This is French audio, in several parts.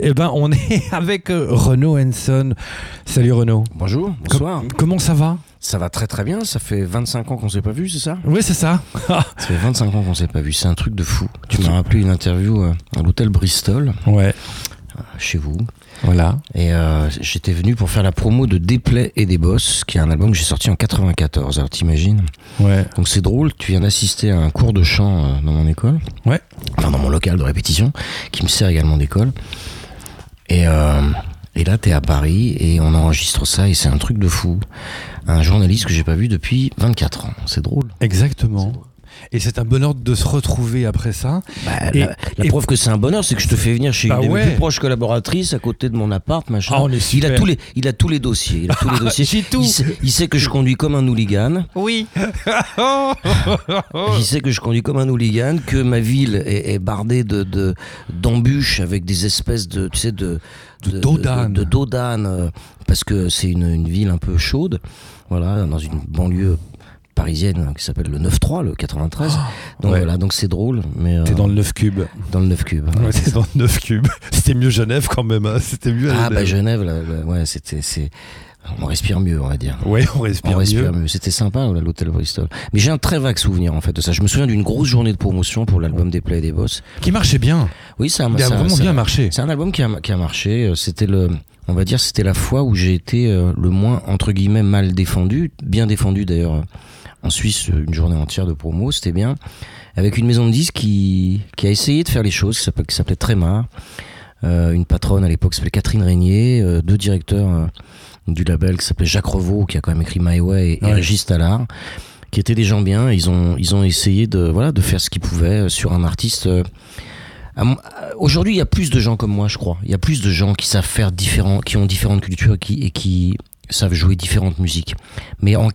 Eh ben, on est avec Renaud Henson. Salut Renaud. Bonjour, bonsoir. Comment ça va ? Ça va très très bien, ça fait 25 ans qu'on s'est pas vu, c'est ça ? Oui, c'est ça. Ça fait 25 ans qu'on s'est pas vu, c'est un truc de fou. Tu m'as rappelé une interview à l'hôtel Bristol, ouais. Chez vous. Voilà. Et j'étais venu pour faire la promo de Des plaies et des bosses, qui est un album que j'ai sorti en 94, alors t'imagines ? Ouais. Donc c'est drôle, tu viens d'assister à un cours de chant dans mon école. Ouais. Enfin dans mon local de répétition, qui me sert également d'école. Et là, t'es à Paris et on enregistre ça et c'est un truc de fou. Un journaliste que j'ai pas vu depuis 24 ans. C'est drôle. Exactement. C'est drôle. Et c'est un bonheur de se retrouver après ça. La preuve que c'est un bonheur, c'est que je te fais venir chez une de mes plus proches collaboratrices à côté de mon appart, machin. Ah, on est super. Il a tous les dossiers. J'ai tout. Il sait que je conduis comme un hooligan. Oui. Il sait que je conduis comme un hooligan, que ma ville est bardée d'embûches avec des espèces de dos d'âne, parce que c'est une ville un peu chaude, voilà, dans une banlieue parisienne qui s'appelle le 9-3, le 93. Donc voilà, donc c'est drôle. Mais t'es dans le 9 cube. Dans le 9 cube. Ouais, t'es dans le 9 cube. C'était mieux Genève quand même. Hein. C'était mieux. Genève, ouais, on respire mieux, on va dire. Ouais, on respire mieux. C'était sympa, l'hôtel Bristol. Mais j'ai un très vague souvenir, en fait, de ça. Je me souviens d'une grosse journée de promotion pour l'album Des plaies et des bosses. Qui marchait bien. Oui, ça a vraiment bien marché. C'est un album qui a marché. C'était c'était la fois où j'ai été le moins, entre guillemets, mal défendu. Bien défendu, d'ailleurs, en Suisse, une journée entière de promo. C'était bien. Avec une maison de disques qui a essayé de faire les choses, qui s'appelait Tréma. Une patronne à l'époque qui s'appelait Catherine Régnier. Deux directeurs du label qui s'appelait Jacques Revaux, qui a quand même écrit My Way, et Régis Tallard, qui étaient des gens bien. Ils ont essayé de faire ce qu'ils pouvaient sur un artiste. Aujourd'hui, il y a plus de gens comme moi, je crois. Il y a plus de gens qui savent faire qui ont différentes cultures et qui savent jouer différentes musiques. Mais en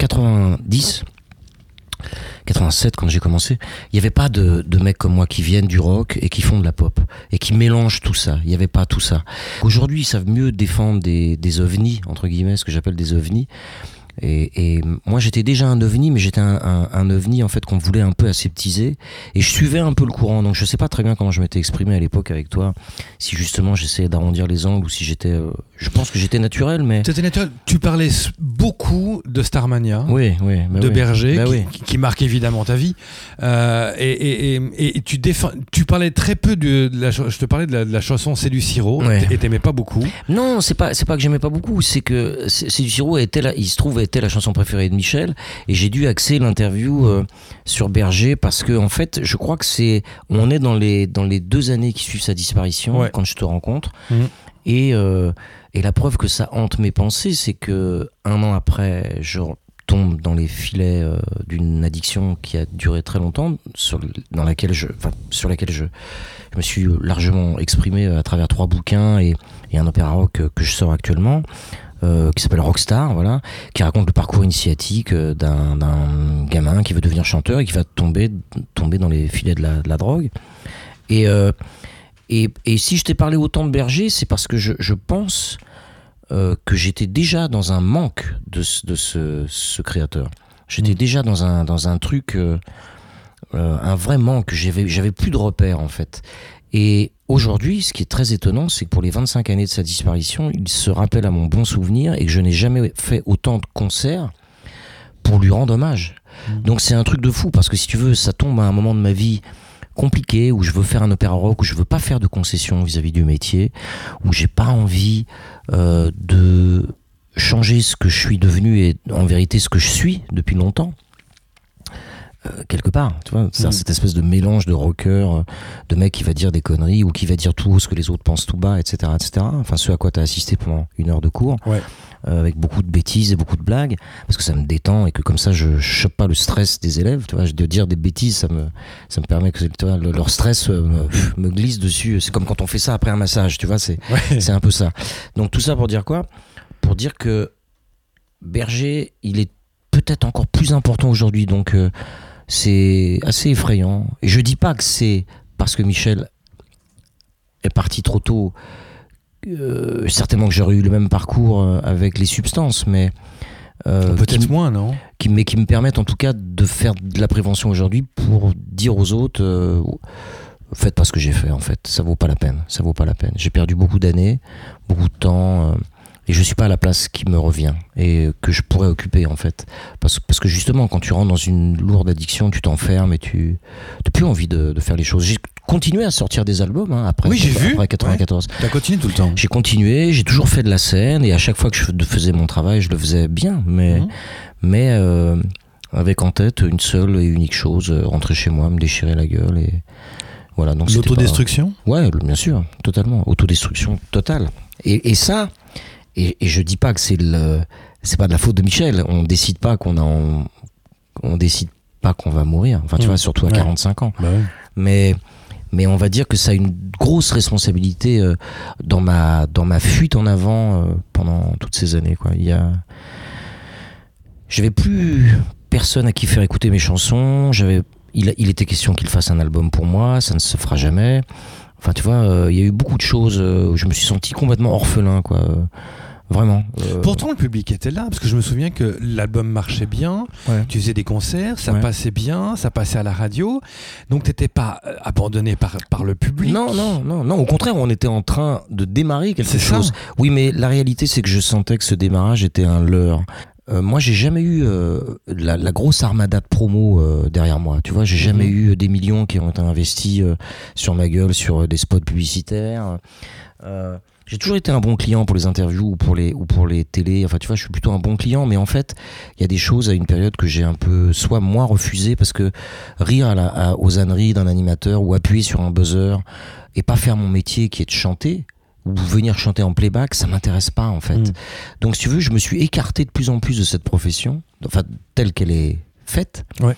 87, quand j'ai commencé, il n'y avait pas de mecs comme moi qui viennent du rock et qui font de la pop et qui mélangent tout ça. Il n'y avait pas tout ça. Aujourd'hui, ils savent mieux défendre des ovnis, entre guillemets, ce que j'appelle des ovnis. Et moi, j'étais déjà un ovni, mais j'étais un ovni, en fait, qu'on voulait un peu aseptiser. Et je suivais un peu le courant. Donc, je sais pas très bien comment je m'étais exprimé à l'époque avec toi. Si justement, j'essayais d'arrondir les angles ou si j'étais... je pense que j'étais naturel, mais... T'étais naturel. Tu parlais beaucoup de Starmania. Oui. De Berger, qui marque évidemment ta vie. Et tu parlais très peu je te parlais de la chanson C'est du sirop. Et t'aimais pas beaucoup. Non, c'est pas que j'aimais pas beaucoup. C'est que C'est du sirop il se trouve était la chanson préférée de Michel, et j'ai dû axer l'interview sur Berger parce que en fait je crois que on est dans les 2 années qui suivent sa disparition quand je te rencontre. Et la preuve que ça hante mes pensées, c'est que 1 an après je tombe dans les filets d'une addiction qui a duré très longtemps, sur laquelle je me suis largement exprimé à travers 3 bouquins et un opéra rock que je sors actuellement, qui s'appelle Rockstar, voilà, qui raconte le parcours initiatique d'un gamin qui veut devenir chanteur et qui va tomber dans les filets de la drogue. Et si je t'ai parlé autant de Berger, c'est parce que je pense que j'étais déjà dans un manque de ce créateur. J'étais déjà dans un truc, un vrai manque. J'avais plus de repères, en fait. Et aujourd'hui, ce qui est très étonnant, c'est que pour les 25 années de sa disparition, il se rappelle à mon bon souvenir et que je n'ai jamais fait autant de concerts pour lui rendre hommage. Donc c'est un truc de fou, parce que si tu veux, ça tombe à un moment de ma vie compliqué, où je veux faire un opéra rock, où je veux pas faire de concessions vis-à-vis du métier, où j'ai pas envie de changer ce que je suis devenu et en vérité ce que je suis depuis longtemps. Quelque part, tu vois, c'est cette espèce de mélange de rocker, de mec qui va dire des conneries ou qui va dire tout haut ce que les autres pensent tout bas, etc., etc. Enfin, ce à quoi t'as assisté pendant 1 heure de cours, avec beaucoup de bêtises et beaucoup de blagues, parce que ça me détend et que comme ça, je chope pas le stress des élèves. Tu vois, de dire des bêtises, ça me permet que, tu vois, leur stress me glisse dessus. C'est comme quand on fait ça après un massage, tu vois, c'est un peu ça. Donc tout ça pour dire quoi ? Pour dire que Berger, il est peut-être encore plus important aujourd'hui. Donc c'est assez effrayant. Et je dis pas que c'est parce que Michel est parti trop tôt. Certainement que j'aurais eu le même parcours avec les substances, mais peut-être moins, non ? Mais qui me permettent en tout cas de faire de la prévention aujourd'hui pour dire aux autres faites pas ce que j'ai fait en fait, ça vaut pas la peine. J'ai perdu beaucoup d'années, beaucoup de temps, et je suis pas à la place qui me revient et que je pourrais occuper en fait. Parce que justement, quand tu rentres dans une lourde addiction, tu t'enfermes et tu n'as plus envie de faire les choses. J'ai continué à sortir des albums après. Oui, j'ai vu. Après 94. Ouais. T'as continué tout le temps. J'ai continué, j'ai toujours fait de la scène et à chaque fois que je faisais mon travail, je le faisais bien, mais avec en tête une seule et unique chose, rentrer chez moi, me déchirer la gueule et voilà. Donc l'autodestruction ? Ouais, bien sûr, totalement. Autodestruction totale. Et ça, et je dis pas que c'est pas de la faute de Michel. On décide pas qu'on va mourir. Enfin, tu vois, surtout à 45 ans. Bah ouais. Mais on va dire que ça a une grosse responsabilité dans ma fuite en avant pendant toutes ces années, quoi. J'avais plus personne à qui faire écouter mes chansons. Il était question qu'il fasse un album pour moi. Ça ne se fera jamais. Enfin, tu vois, il y a eu beaucoup de choses où je me suis senti complètement orphelin, quoi. Vraiment. Pourtant, le public était là, parce que je me souviens que l'album marchait bien, tu faisais des concerts, ça passait bien, ça passait à la radio, donc t'étais pas abandonné par le public. Non, au contraire, on était en train de démarrer quelque chose. Oui, mais la réalité, c'est que je sentais que ce démarrage était un leurre. Moi, j'ai jamais eu la grosse armada de promo derrière moi. Tu vois, j'ai jamais eu des millions qui ont été investis sur ma gueule, sur des spots publicitaires. J'ai toujours été un bon client pour les interviews ou pour les télés. Enfin, tu vois, je suis plutôt un bon client, mais en fait, il y a des choses à une période que j'ai un peu, soit moi refusé, parce que rire aux âneries d'un animateur ou appuyer sur un buzzer et pas faire mon métier qui est de chanter, ou venir chanter en playback, ça m'intéresse pas, en fait. Donc, si tu veux, je me suis écarté de plus en plus de cette profession, enfin, telle qu'elle est faite. Ouais.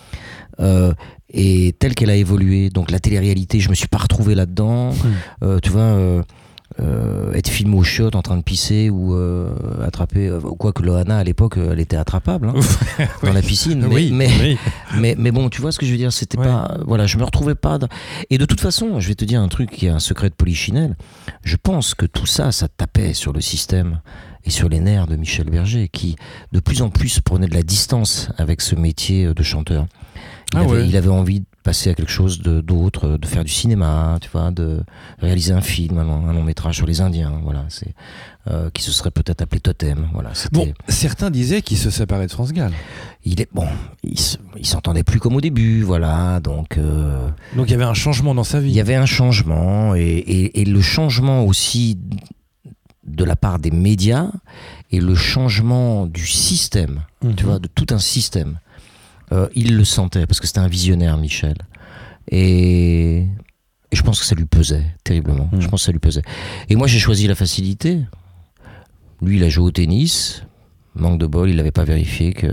Et telle qu'elle a évolué. Donc, la télé-réalité, je me suis pas retrouvé là-dedans. Tu vois, être filmé au chiottes en train de pisser ou attraper, quoique Loana à l'époque elle était attrapable dans la piscine, mais bon, tu vois ce que je veux dire, c'était pas, voilà, je me retrouvais pas et de toute façon, je vais te dire un truc qui est un secret de polichinelle, je pense que tout ça tapait sur le système et sur les nerfs de Michel Berger, qui de plus en plus prenait de la distance avec ce métier de chanteur. Il avait envie de passer à quelque chose d'autre, de faire du cinéma, tu vois, de réaliser un film, un long métrage sur les Indiens, voilà, qui se serait peut-être appelé Totem, voilà. Bon, certains disaient qu'il se séparait de France Gall. Il s'entendait plus comme au début, voilà, donc il y avait un changement dans sa vie. Il y avait un changement et le changement aussi de la part des médias et le changement du système, tu vois, de tout un système. Il le sentait parce que c'était un visionnaire, Michel, et je pense que ça lui pesait terriblement. Je pense que ça lui pesait. Et moi, j'ai choisi la facilité. Lui, il a joué au tennis. Manque de bol, il n'avait pas vérifié que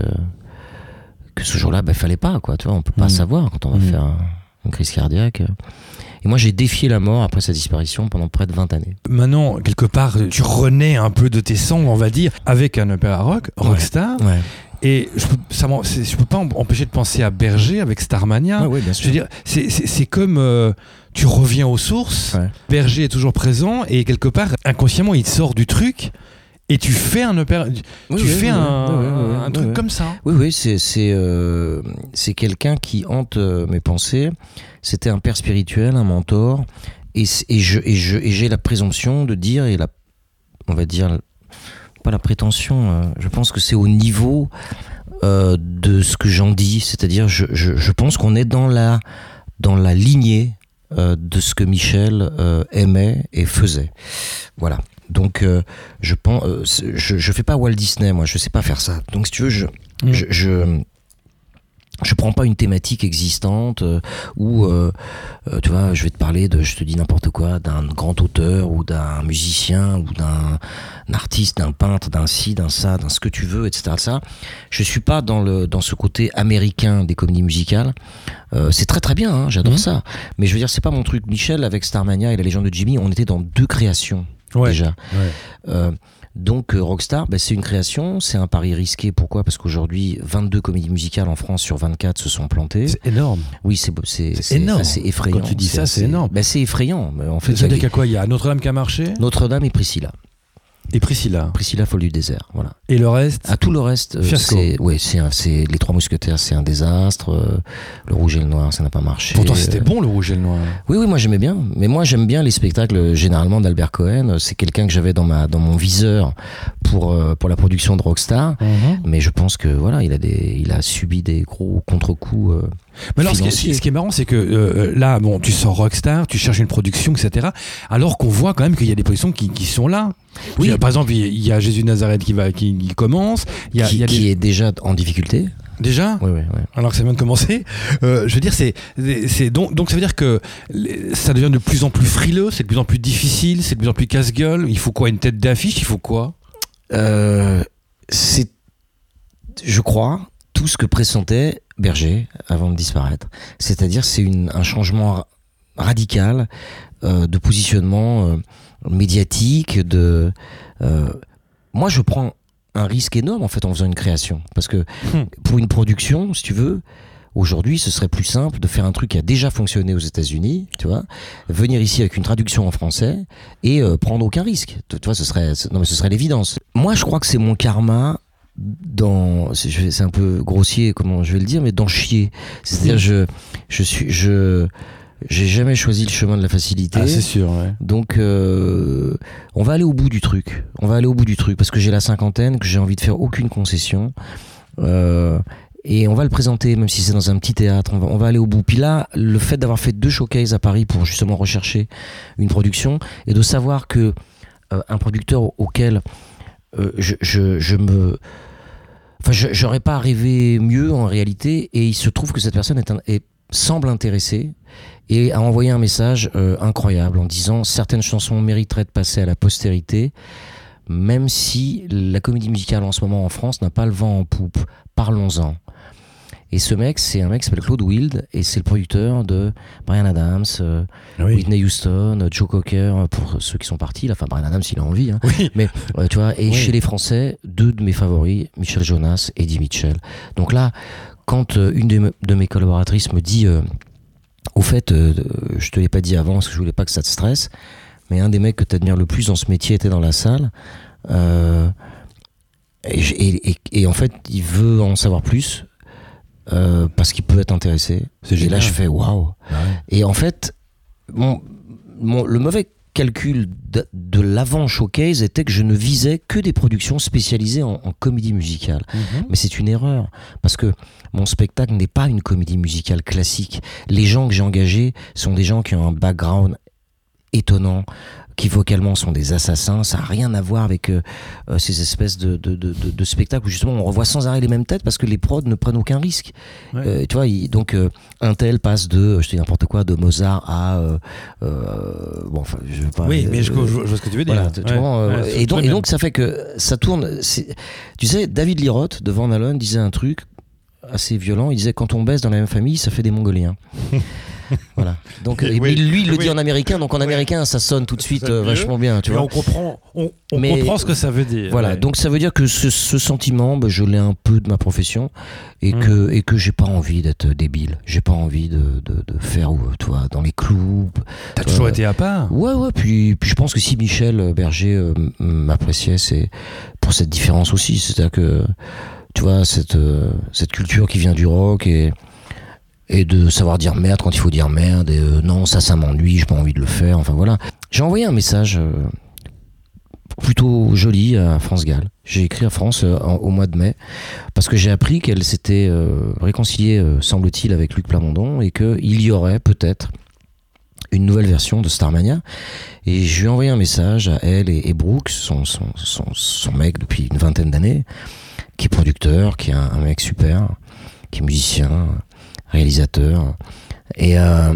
ce jour-là, fallait pas, quoi. Tu vois, on peut pas savoir quand on va faire une crise cardiaque. Et moi, j'ai défié la mort après sa disparition pendant près de 20 années. Maintenant, quelque part, tu renais un peu de tes cendres, on va dire, avec un opéra rock, Rockstar. Ouais. Et je peux pas empêcher de penser à Berger avec Starmania. Oui, bien sûr. Je veux dire, c'est comme tu reviens aux sources. Ouais. Berger est toujours présent et quelque part, inconsciemment, il sort du truc. Et tu fais un opéra, un truc comme ça. Oui, c'est quelqu'un qui hante mes pensées. C'était un père spirituel, un mentor, et j'ai la présomption de dire, on va dire, pas la prétention. Je pense que c'est au niveau de ce que j'en dis, c'est-à-dire, je pense qu'on est dans la lignée de ce que Michel aimait et faisait. Voilà. Donc, je pense, je fais pas Walt Disney, moi, je sais pas faire ça. Donc, si tu veux, je prends pas une thématique existante où, tu vois, je vais te parler je te dis n'importe quoi, d'un grand auteur ou d'un musicien ou d'un artiste, d'un peintre, d'un ci, d'un ça, d'un ce que tu veux, etc. Ça, je suis pas dans ce côté américain des comédies musicales. C'est très très bien, hein, j'adore ça. Mais je veux dire, c'est pas mon truc. Michel avec Starmania et La Légende de Jimmy, on était dans deux créations. Déjà. Donc Rockstar, c'est une création, c'est un pari risqué. Pourquoi ? Parce qu'aujourd'hui, 22 comédies musicales en France sur 24 se sont plantées. C'est énorme. Oui, c'est énorme. C'est effrayant. Quand tu dis ça, c'est énorme. C'est effrayant. En fait, c'est-à-dire qu'il y a quoi ? Il y a Notre-Dame qui a marché ? Notre-Dame et Priscilla. Et Priscilla. Priscilla folle du désert, voilà. Et le reste? Tout le reste, c'est les Trois Mousquetaires, c'est un désastre. Le Rouge et le Noir, ça n'a pas marché. Pourtant, c'était bon, le Rouge et le Noir. Oui, moi j'aimais bien. Mais moi j'aime bien les spectacles généralement d'Albert Cohen. C'est quelqu'un que j'avais dans mon viseur pour la production de Rockstar. Mais je pense que voilà, il a subi des gros contre-coups. Mais alors, ce qui est marrant, c'est que là, bon, tu sors Rockstar, tu cherches une production, etc. Alors qu'on voit quand même qu'il y a des productions qui sont là. Oui. Par exemple, il y a Jésus de Nazareth qui commence. Qui est déjà en difficulté. Déjà ? Oui. Alors que ça vient de commencer. Je veux dire, donc ça veut dire que ça devient de plus en plus frileux, c'est de plus en plus difficile, c'est de plus en plus casse-gueule. Il faut quoi ? Une tête d'affiche ? Il faut quoi ? C'est, je crois, tout ce que pressentait Berger avant de disparaître. C'est-à-dire, c'est un changement radical de positionnement médiatique. Moi, je prends un risque énorme en fait en faisant une création, parce que pour une production, si tu veux, aujourd'hui, ce serait plus simple de faire un truc qui a déjà fonctionné aux États-Unis, tu vois, venir ici avec une traduction en français et prendre aucun risque. Tu vois, ce serait l'évidence. Moi, je crois que c'est mon karma. C'est un peu grossier comment je vais le dire, mais d'en chier. C'est-à-dire, j'ai jamais choisi le chemin de la facilité. Ah, c'est sûr, ouais. Donc, on va aller au bout du truc. Parce que j'ai la cinquantaine, que j'ai envie de faire aucune concession. Et on va le présenter, même si c'est dans un petit théâtre. On va aller au bout. Puis là, le fait d'avoir fait 2 showcases à Paris pour justement rechercher une production, et de savoir que un producteur auquel j'aurais pas rêvé mieux en réalité, et il se trouve que cette personne semble intéressée et a envoyé un message incroyable en disant certaines chansons mériteraient de passer à la postérité, même si la comédie musicale en ce moment en France n'a pas le vent en poupe. Parlons-en. Et ce mec, c'est un mec qui s'appelle Claude Wild, et c'est le producteur de Bryan Adams, Whitney Houston, Joe Cocker, pour ceux qui sont partis. Enfin, Bryan Adams, il a envie. Hein. Oui. Mais tu vois, et chez les Français, 2 de mes favoris, Michel Jonas et Eddie Mitchell. Donc là, quand une de mes collaboratrices me dit, au fait, je te l'ai pas dit avant parce que je voulais pas que ça te stresse, mais un des mecs que tu admires le plus dans ce métier était dans la salle. Et en fait, il veut en savoir plus. Parce qu'il peut être intéressé. Et là, je fais waouh. Ouais. Et en fait, le mauvais calcul de l'avant showcase était que je ne visais que des productions spécialisées en comédie musicale. Mais c'est une erreur, parce que mon spectacle n'est pas une comédie musicale classique. Les gens que j'ai engagés sont des gens qui ont un background étonnant, qui vocalement sont des assassins. Ça n'a rien à voir avec ces espèces de spectacles où justement on revoit sans arrêt les mêmes têtes parce que les prods ne prennent aucun risque. Tu vois, donc un tel passe de, je te dis n'importe quoi, de Mozart à bon, enfin, je veux pas. Oui, mais je vois ce que tu veux dire. Voilà, et donc ça fait que ça tourne. Tu sais, David Liroth de Van Halen disait un truc assez violent. Il disait quand on baisse dans la même famille, ça fait des Mongoliens. Voilà. Donc lui il le dit en américain, donc en américain ça sonne tout de suite vachement bien, tu vois. On comprend ce que ça veut dire. Voilà, donc ça veut dire que ce sentiment, je l'ai un peu de ma profession, et que j'ai pas envie d'être débile. J'ai pas envie de faire toi dans les clous. T'as toujours été à part. Ouais, puis je pense que si Michel Berger m'appréciait, c'est pour cette différence aussi, c'est-à-dire que tu vois cette culture qui vient du rock et de savoir dire merde quand il faut dire merde, et non, ça m'ennuie, j'ai pas envie de le faire, enfin voilà. J'ai envoyé un message plutôt joli à France Gall. J'ai écrit à France au mois de mai, parce que j'ai appris qu'elle s'était réconciliée, semble-t-il, avec Luc Plamondon, et qu'il y aurait peut-être une nouvelle version de Starmania. Et je lui ai envoyé un message à elle et Brooks, son mec depuis une 20aine d'années, qui est producteur, qui est un mec super, qui est musicien, réalisateur, et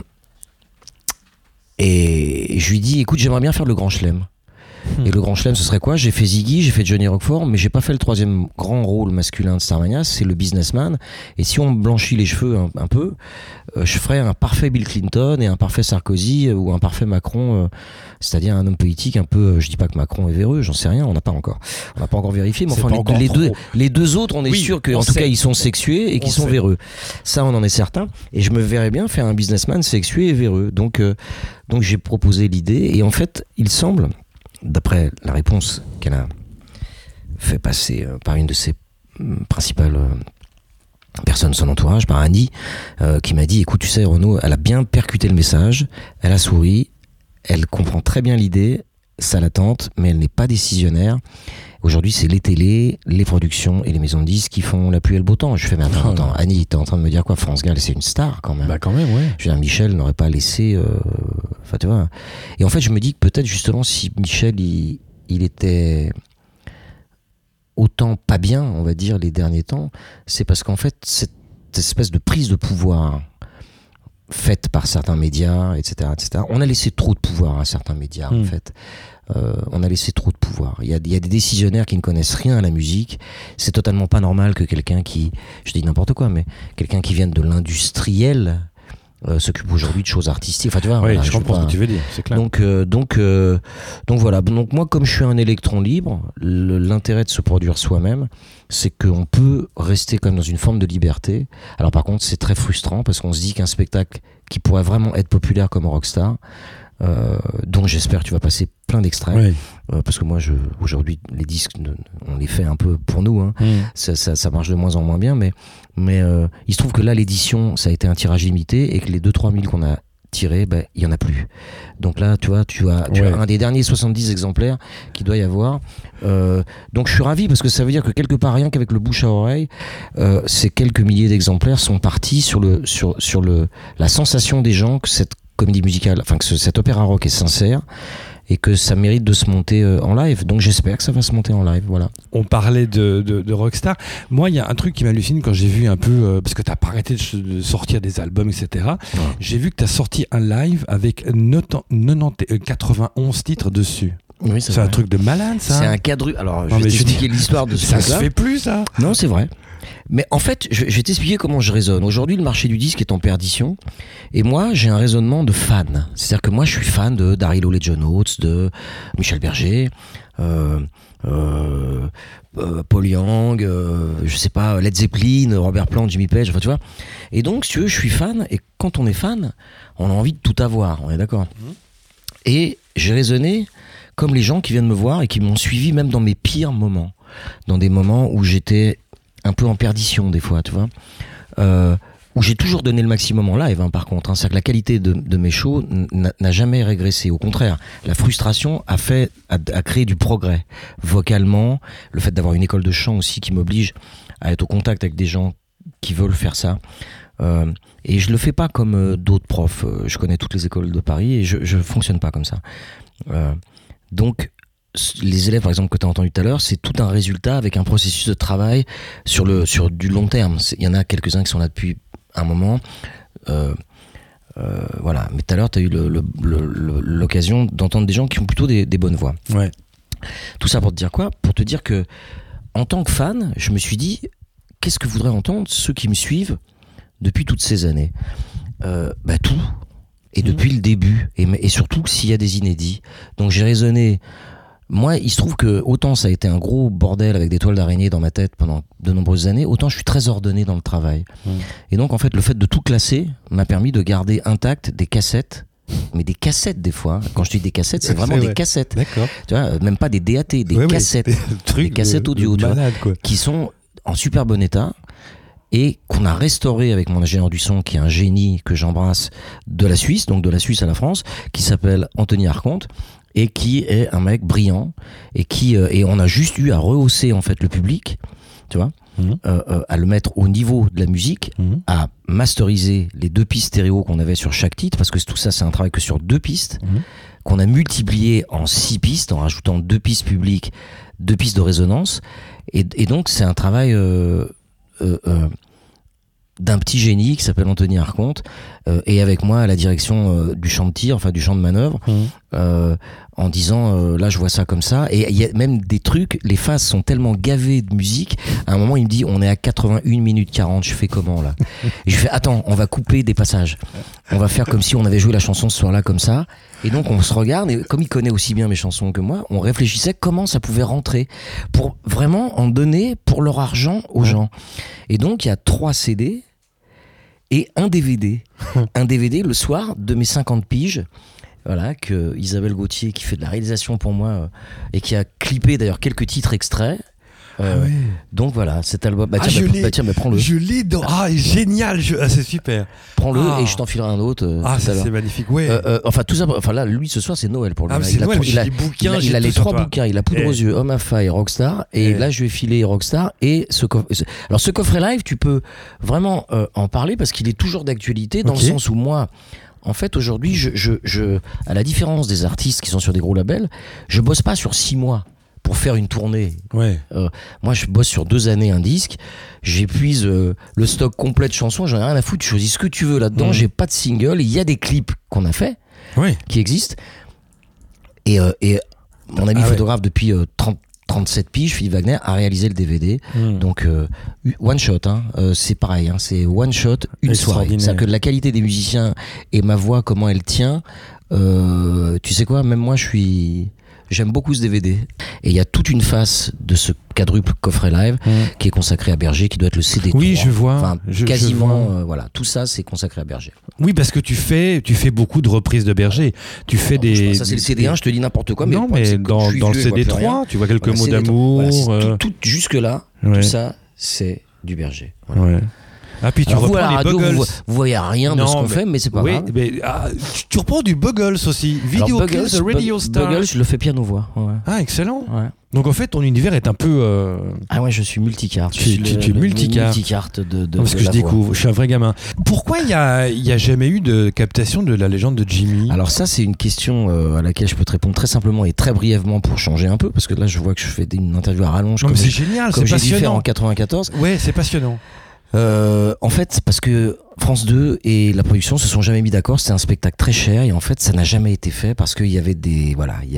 je lui dis écoute, j'aimerais bien faire le Grand Chelem. Et le Grand Chelem, ce serait quoi? J'ai fait Ziggy, j'ai fait Johnny Roquefort, mais j'ai pas fait le 3e grand rôle masculin de Starmania, c'est le businessman. Et si on blanchit les cheveux un peu, je ferais un parfait Bill Clinton et un parfait Sarkozy, ou un parfait Macron, c'est-à-dire un homme politique un peu, je dis pas que Macron est véreux, j'en sais rien, on n'a pas encore vérifié, mais enfin les deux autres, on est sûr qu'en tout cas ils sont sexués et qu'ils sont véreux. Ça, on en est certain. Et je me verrais bien faire un businessman sexué et véreux. Donc j'ai proposé l'idée, et en fait, il semble d'après la réponse qu'elle a fait passer par une de ses principales personnes de son entourage, par Annie, qui m'a dit, écoute, tu sais, Renaud, elle a bien percuté le message, elle a souri, elle comprend très bien l'idée, ça la tente, mais elle n'est pas décisionnaire. Aujourd'hui, c'est les télés, les productions et les maisons de disques qui font la pluie et le beau temps. Je fais, mais attends, Annie, t'es en train de me dire quoi? France Gall, c'est une star quand même. Bah quand même, ouais. Je veux dire, Michel n'aurait pas laissé... Enfin, tu vois. Et en fait, je me dis que peut-être justement, si Michel, il était autant pas bien, on va dire, les derniers temps, c'est parce qu'en fait, cette espèce de prise de pouvoir faite par certains médias, etc., on a laissé trop de pouvoir à certains médias, en fait. On a laissé trop de pouvoir. Il y a des décisionnaires qui ne connaissent rien à la musique. C'est totalement pas normal que quelqu'un qui, je dis n'importe quoi, mais quelqu'un qui vienne de l'industriel s'occupe aujourd'hui de choses artistiques. Enfin, tu vois, oui, voilà, je comprends ce que tu veux dire, c'est clair. Donc voilà. Donc moi, comme je suis un électron libre, l'intérêt de se produire soi-même, c'est qu'on peut rester comme dans une forme de liberté. Alors par contre, c'est très frustrant parce qu'on se dit qu'un spectacle qui pourrait vraiment être populaire comme Rockstar, donc j'espère que tu vas passer plein d'extraits, oui. Parce que moi aujourd'hui les disques on les fait un peu pour nous, hein. Ça marche de moins en moins bien, mais il se trouve que là l'édition ça a été un tirage limité et que les 2-3 000 qu'on a tirés, il y en a plus. Donc là tu as un des derniers 70 exemplaires qu'il doit y avoir, donc je suis ravi parce que ça veut dire que quelque part, rien qu'avec le bouche à oreille, ces quelques milliers d'exemplaires sont partis sur la sensation des gens que cette comédie musicale, enfin que cet opéra rock est sincère et que ça mérite de se monter en live. Donc j'espère que ça va se monter en live, voilà. On parlait de Rockstar. Moi, il y a un truc qui m'hallucine quand j'ai vu un peu, parce que t'as pas arrêté de sortir des albums, etc. Ouais. J'ai vu que t'as sorti un live avec 91 titres dessus. Oui, c'est un truc de malade, ça. C'est un quadruple. Alors, je vais t'expliquer l'histoire de ce truc-là. Ça se fait plus, ça. Non, c'est vrai. Mais en fait, je vais t'expliquer comment je raisonne. Aujourd'hui, le marché du disque est en perdition. Et moi, j'ai un raisonnement de fan. C'est-à-dire que moi, je suis fan de Daryl et John Oates, de Michel Berger, Paul Young, je sais pas, Led Zeppelin, Robert Plant, Jimmy Page, enfin tu vois. Et donc, si tu veux, je suis fan. Et quand on est fan, on a envie de tout avoir. On est d'accord. Et j'ai raisonné comme les gens qui viennent me voir et qui m'ont suivi même dans mes pires moments. Dans des moments où j'étais un peu en perdition des fois, tu vois, où j'ai toujours donné le maximum en live, hein, par contre, hein, c'est-à-dire que la qualité de mes shows n'a jamais régressé, au contraire, la frustration a créé du progrès, vocalement, le fait d'avoir une école de chant aussi qui m'oblige à être au contact avec des gens qui veulent faire ça, et je le fais pas comme d'autres profs, je connais toutes les écoles de Paris et je fonctionne pas comme ça, donc les élèves, par exemple, que tu as entendu tout à l'heure, c'est tout un résultat avec un processus de travail sur du long terme. Il y en a quelques-uns qui sont là depuis un moment. Voilà. Mais tout à l'heure, tu as eu l'occasion d'entendre des gens qui ont plutôt des bonnes voix. Ouais. Tout ça pour te dire quoi? Pour te dire que, en tant que fan, je me suis dit, qu'est-ce que voudraient entendre ceux qui me suivent depuis toutes ces années? Tout. Et depuis le début. Et surtout s'il y a des inédits. Donc j'ai raisonné. Moi, il se trouve que autant ça a été un gros bordel avec des toiles d'araignée dans ma tête pendant de nombreuses années, autant je suis très ordonné dans le travail. Et donc, en fait, le fait de tout classer m'a permis de garder intactes des cassettes, mais des cassettes des fois. Quand je dis des cassettes, c'est vraiment des cassettes. D'accord. Tu vois, même pas des DAT, des cassettes, des cassettes audio, tu vois, qui sont en super bon état et qu'on a restauré avec mon ingénieur du son, qui est un génie que j'embrasse, de la Suisse, donc de la Suisse à la France, qui s'appelle Anthony Arconte. Et qui est un mec brillant et on a juste eu à rehausser en fait le public, tu vois, à le mettre au niveau de la musique, à masteriser les 2 pistes stéréo qu'on avait sur chaque titre, parce que tout ça c'est un travail que sur 2 pistes, qu'on a multiplié en 6 pistes en rajoutant 2 pistes publiques, 2 pistes de résonance, et donc c'est un travail d'un petit génie qui s'appelle Anthony Arconte, et avec moi à la direction du champ de tir, enfin du champ de manœuvre, en disant là je vois ça comme ça, et il y a même des trucs, les phases sont tellement gavées de musique, à un moment il me dit on est à 81 minutes 40, je fais comment là? Et je fais attends, on va couper des passages, on va faire comme si on avait joué la chanson ce soir-là comme ça, et donc on se regarde, et comme il connaît aussi bien mes chansons que moi, on réfléchissait comment ça pouvait rentrer pour vraiment en donner pour leur argent aux gens. Et donc il y a 3 CD et un DVD. Un DVD le soir de mes 50 piges. Voilà, que Isabelle Gauthier, qui fait de la réalisation pour moi et qui a clippé d'ailleurs quelques titres extraits. Donc voilà, cet album. Tiens, prends-le. Je l'ai dans. Génial, c'est super. Prends-le et je t'en filerai un autre. C'est magnifique, ouais. Enfin, tout ça. Enfin là, lui, ce soir, c'est Noël pour lui. C'est Noël. Il a les 3 bouquins. Il a Poudre aux yeux, Homme à faille, Rockstar. Et là, je vais filer Rockstar et ce coffret. Alors, ce coffret live, tu peux vraiment en parler parce qu'il est toujours d'actualité dans le sens où moi. En fait, aujourd'hui, à la différence des artistes qui sont sur des gros labels, je bosse pas sur 6 mois pour faire une tournée. Moi, je bosse sur 2 années un disque. J'épuise le stock complet de chansons. J'en ai rien à foutre. Je choisis ce que tu veux là-dedans. J'ai pas de single. Il y a des clips qu'on a fait, qui existent. Et mon ami photographe depuis 37 piges, Philippe Wagner, a réalisé le DVD. Donc, one shot, c'est pareil, c'est one shot, une soirée. C'est-à-dire que la qualité des musiciens et ma voix, comment elle tient, tu sais quoi, même moi, j'aime beaucoup ce DVD. Et il y a toute une face de ce quadruple coffret live qui est consacré à Berger, qui doit être le CD3. Oui, je vois. Enfin, quasiment, voilà, tout ça, c'est consacré à Berger. Oui, parce que tu fais beaucoup de reprises de Berger. Tu fais des. Ça, c'est le CD1, je te dis n'importe quoi. Non, mais dans le CD3, tu vois quelques mots d'amour. Voilà, tout jusque-là, tout ça, c'est du Berger. Voilà. Ouais. Puis tu reprends vous, à la radio, Buggles. vous voyez rien de ce qu'on fait, mais c'est pas grave. Mais, tu reprends du Buggles aussi. Video Kill the Radio Star. Buggles, je le fais piano-voix. Excellent. Ouais. Donc en fait, ton univers est un peu. Je suis multicarte. Tu es multicarte de parce que je découvre, je suis un vrai gamin. Pourquoi il y a jamais eu de captation de la légende de Jimmy ? Alors ça, c'est une question à laquelle je peux te répondre très simplement et très brièvement pour changer un peu, parce que là, je vois que je fais une interview à rallonge. Non, mais c'est génial, comme c'est j'ai dû faire passionnant. en 94. Ouais, c'est passionnant. En fait, parce que France 2 et la production se sont jamais mis d'accord. C'était un spectacle très cher et en fait, ça n'a jamais été fait parce qu'il y avait des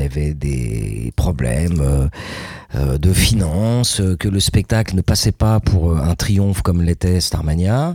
problèmes de finances, que le spectacle ne passait pas pour un triomphe comme l'était Starmania,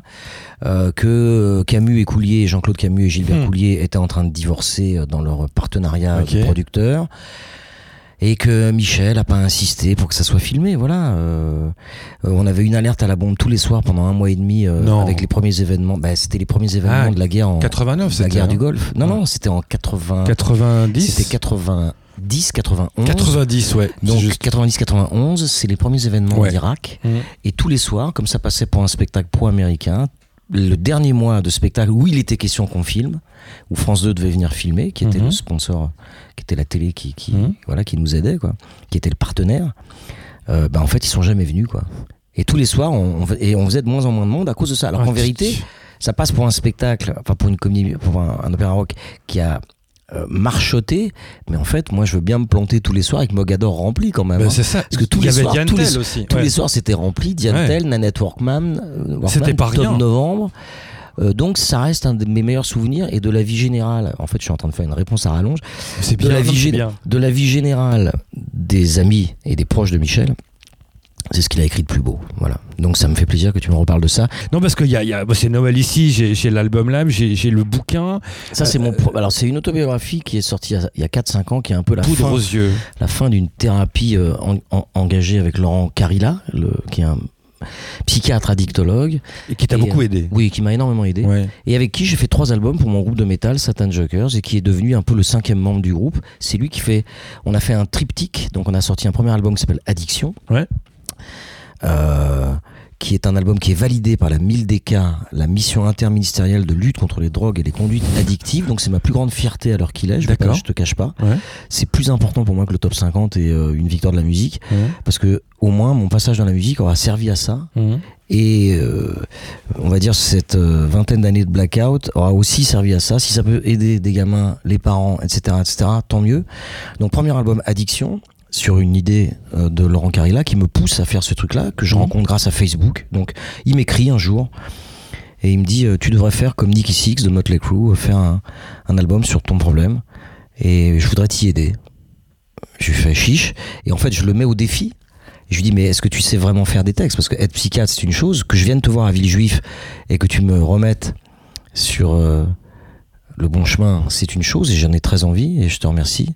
que Camus et Coulier, Jean-Claude Camus et Gilbert Coulier étaient en train de divorcer dans leur partenariat de producteurs. Et que Michel a pas insisté pour que ça soit filmé, voilà. On avait une alerte à la bombe tous les soirs pendant 1 mois et demi avec les premiers événements. C'était les premiers événements de la guerre en 89, la guerre du Golfe. Non, c'était en 90. C'était 90, 91. 90, ouais. Donc 90, 91, c'est les premiers événements d'Irak. Et tous les soirs, comme ça passait pour un spectacle pro-américain, le dernier mois de spectacle où il était question qu'on filme, où France 2 devait venir filmer, qui était le sponsor, qui était la télé qui nous aidait, quoi, qui était le partenaire, en fait ils sont jamais venus, quoi. Et tous les soirs on faisait de moins en moins de monde à cause de ça. Alors qu'en vérité ça passe pour un spectacle, enfin pour une comédie, pour un opéra rock qui a marchoté, mais en fait moi je veux bien me planter tous les soirs avec Mogador rempli quand même. C'est ça. Parce que tous les soirs c'était rempli. Diane Tell, Nanette Workman, c'était pas rien. Tom Novembre. Donc ça reste un de mes meilleurs souvenirs et de la vie générale. En fait, je suis en train de faire une réponse à rallonge. C'est bien, de la vie générale des amis et des proches de Michel. C'est ce qu'il a écrit de plus beau, voilà. Donc ça me fait plaisir que tu me reparles de ça. Non, parce que c'est Noël ici, j'ai l'album là, j'ai le bouquin. Ça c'est alors c'est une autobiographie qui est sortie il y a 4-5 ans, qui est un peu la fin d'une thérapie engagée avec Laurent Carilla, qui est un psychiatre addictologue. Et qui t'a beaucoup aidé. Oui, qui m'a énormément aidé. Ouais. Et avec qui j'ai fait 3 albums pour mon groupe de métal, Satan Jokers, et qui est devenu un peu le 5e membre du groupe. C'est lui qui on a fait un triptyque, donc on a sorti un premier album qui s'appelle Addiction. Ouais. Qui est un album qui est validé par la MILDK, la mission interministérielle de lutte contre les drogues et les conduites addictives. Donc c'est ma plus grande fierté à l'heure qu'il est, je te cache pas. Ouais. C'est plus important pour moi que le top 50 et une victoire de la musique, parce que au moins mon passage dans la musique aura servi à ça. Et on va dire cette vingtaine d'années de blackout aura aussi servi à ça. Si ça peut aider des gamins, les parents, etc., tant mieux. Donc premier album Addiction, sur une idée de Laurent Carilla qui me pousse à faire ce truc-là, que je rencontre grâce à Facebook. Donc il m'écrit un jour et il me dit tu devrais faire comme Nicky Six de Motley Crue, faire un album sur ton problème et je voudrais t'y aider. Je lui fais chiche et en fait je le mets au défi. Je lui dis mais est-ce que tu sais vraiment faire des textes, parce que être psychiatre c'est une chose, que je vienne te voir à Villejuif et que tu me remettes sur le bon chemin c'est une chose, et j'en ai très envie et je te remercie.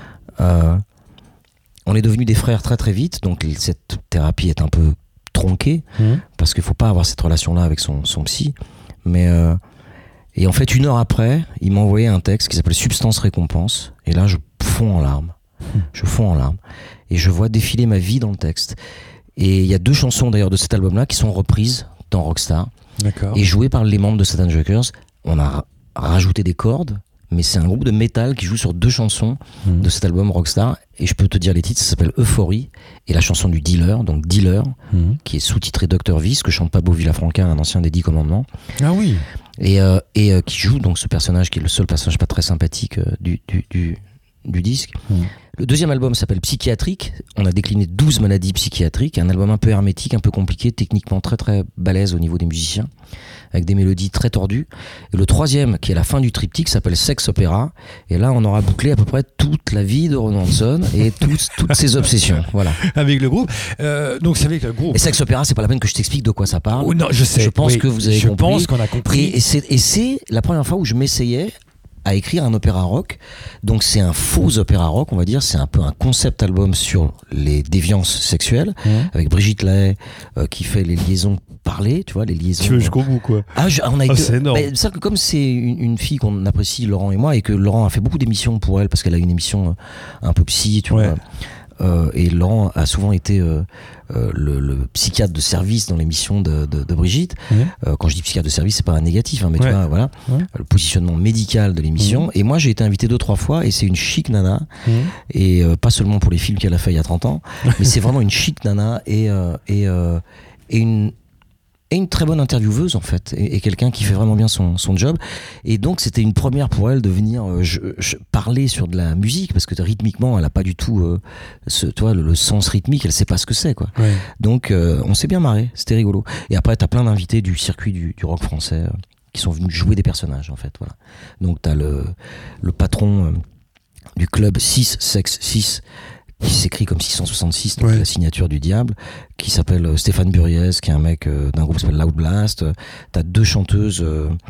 On est devenus des frères très très vite, donc cette thérapie est un peu tronquée, parce qu'il faut pas avoir cette relation-là avec son psy. Mais Et en fait, 1 heure après, il m'a envoyé un texte qui s'appelle Substance Récompense. Et là, je fonds en larmes. Je fonds en larmes. Et je vois défiler ma vie dans le texte. Et il y a 2 chansons d'ailleurs de cet album-là qui sont reprises dans Rockstar. D'accord. Et jouées par les membres de Satan Jokers. On a rajouté des cordes, mais c'est un groupe de métal qui joue sur 2 chansons de cet album Rockstar. Et je peux te dire les titres, ça s'appelle Euphorie et la chanson du Dealer, donc Dealer, qui est sous-titré Dr. Vice, que chante Pablo Villafranca, un ancien des 10 commandements. Ah oui. Et qui joue donc ce personnage qui est le seul personnage pas très sympathique du disque. Le 2e album s'appelle Psychiatrique. On a décliné 12 maladies psychiatriques. Un album un peu hermétique, un peu compliqué, techniquement très très balèze au niveau des musiciens, avec des mélodies très tordues. Et le 3e, qui est la fin du triptyque, s'appelle Sex Opera. Et là, on aura bouclé à peu près toute la vie de Ron Hanson et toutes ses obsessions. Voilà. Avec le groupe. Donc c'est avec le groupe. Et Sex Opera, c'est pas la peine que je t'explique de quoi ça parle. Oh, non, je sais. Je pense que vous avez compris. Je pense qu'on a compris. Et c'est la première fois où je m'essayais à écrire un opéra rock. Donc c'est un faux opéra rock, on va dire. C'est un peu un concept album sur les déviances sexuelles, avec Brigitte Lahaie qui fait les liaisons parlées, tu vois, les liaisons. Tu veux jusqu'au bout, quoi. C'est énorme. Ça, comme c'est une fille qu'on apprécie, Laurent et moi, et que Laurent a fait beaucoup d'émissions pour elle, parce qu'elle a une émission un peu psy, tu vois. Et Laurent a souvent été le psychiatre de service dans l'émission de Brigitte. Quand je dis psychiatre de service, c'est pas un négatif, hein, mais tu vois, voilà, le positionnement médical de l'émission. Et moi, j'ai été invité 2-3 fois, et c'est une chic nana, et pas seulement pour les films qu'elle a fait il y a 30 ans, mais c'est vraiment une chic nana et une très bonne intervieweuse en fait, et quelqu'un qui fait vraiment bien son job. Et donc c'était une première pour elle de venir parler sur de la musique, parce que rythmiquement elle a pas du tout le sens rythmique, elle sait pas ce que c'est, quoi. Donc on s'est bien marré, c'était rigolo. Et après t'as plein d'invités du circuit du rock français qui sont venus jouer des personnages en fait, voilà. Donc t'as le patron du club 6 Sex 6 qui s'écrit comme 666, donc la signature du diable, qui s'appelle Stéphane Buriez, qui est un mec d'un groupe qui s'appelle Loud Blast. T'as 2 chanteuses,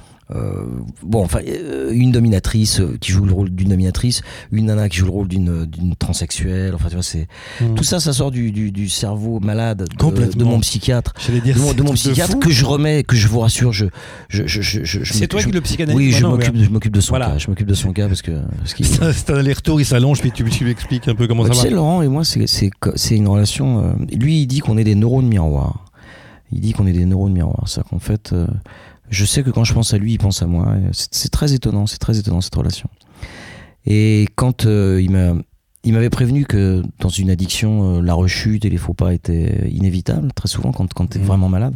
une dominatrice qui joue le rôle d'une dominatrice, une nana qui joue le rôle d'une transsexuelle. Enfin, tu vois, c'est tout ça, ça sort du cerveau malade de mon psychiatre, de mon psychiatre que je remets, que je vous rassure, c'est toi qui le psychanalyse. Oui, je m'occupe de son cas. Je m'occupe de son cas parce que c'est un aller-retour, il s'allonge, puis tu lui expliques un peu comment ça marche. Tu sais, Laurent et moi, c'est une relation. Lui, il dit qu'on est des neurones miroirs. C'est qu'en fait, je sais que quand je pense à lui, il pense à moi. C'est très étonnant cette relation. Et quand il m'avait prévenu que dans une addiction, la rechute et les faux pas étaient inévitables, très souvent quand t'es vraiment malade.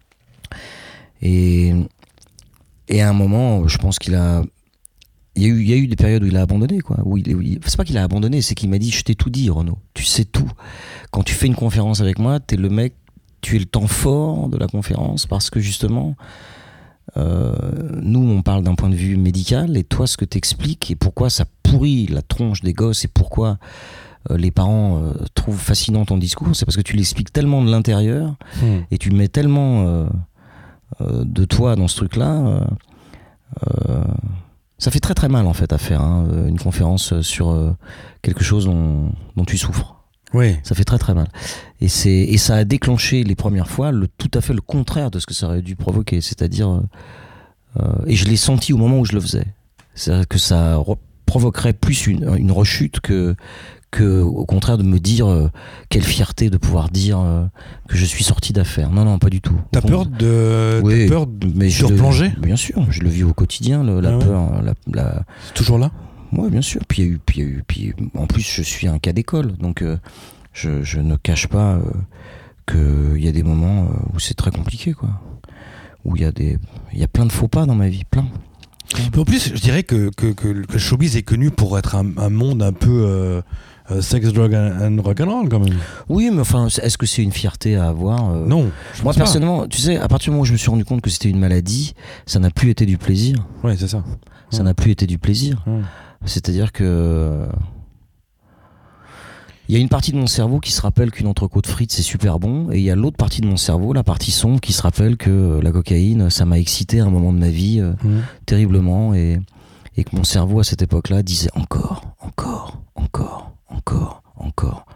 Et à un moment, je pense qu'il a... Il y a eu des périodes où il a abandonné, quoi. C'est pas qu'il a abandonné, c'est qu'il m'a dit: je t'ai tout dit, Renaud. Tu sais tout. Quand tu fais une conférence avec moi, t'es le mec, tu es le temps fort de la conférence, parce que justement, nous, on parle d'un point de vue médical, et toi, ce que t'expliques et pourquoi ça pourrit la tronche des gosses, et pourquoi les parents trouvent fascinant ton discours, c'est parce que tu l'expliques tellement de l'intérieur, et tu mets tellement de toi dans ce truc-là. Ça fait très très mal en fait à faire une conférence sur quelque chose dont tu souffres. Ça fait très très mal. Et ça a déclenché les premières fois tout à fait le contraire de ce que ça aurait dû provoquer. C'est-à-dire, et je l'ai senti au moment où je le faisais. C'est-à-dire que ça provoquerait plus une rechute que au contraire de me dire quelle fierté de pouvoir dire que je suis sorti d'affaires. Non, pas du tout. T'as peur de replonger ? Bien sûr, je le vis au quotidien, la peur. C'est toujours là ? Ouais, bien sûr. Puis en plus, je suis un cas d'école, donc je ne cache pas qu'il y a des moments où c'est très compliqué, quoi. Où il y a plein de faux pas dans ma vie, plein. Mais en plus, je dirais que le showbiz est connu pour être un monde un peu sex, drug and rock'n'roll, quand même. Oui, mais enfin, est-ce que c'est une fierté à avoir ? Non. Moi, personnellement, tu sais, à partir du moment où je me suis rendu compte que c'était une maladie, ça n'a plus été du plaisir. Ouais, c'est ça. Ça n'a plus été du plaisir. C'est-à-dire que il y a une partie de mon cerveau qui se rappelle qu'une entrecôte frite c'est super bon, et il y a l'autre partie de mon cerveau, la partie sombre, qui se rappelle que la cocaïne, ça m'a excité à un moment de ma vie terriblement, et que mon cerveau à cette époque-là disait encore,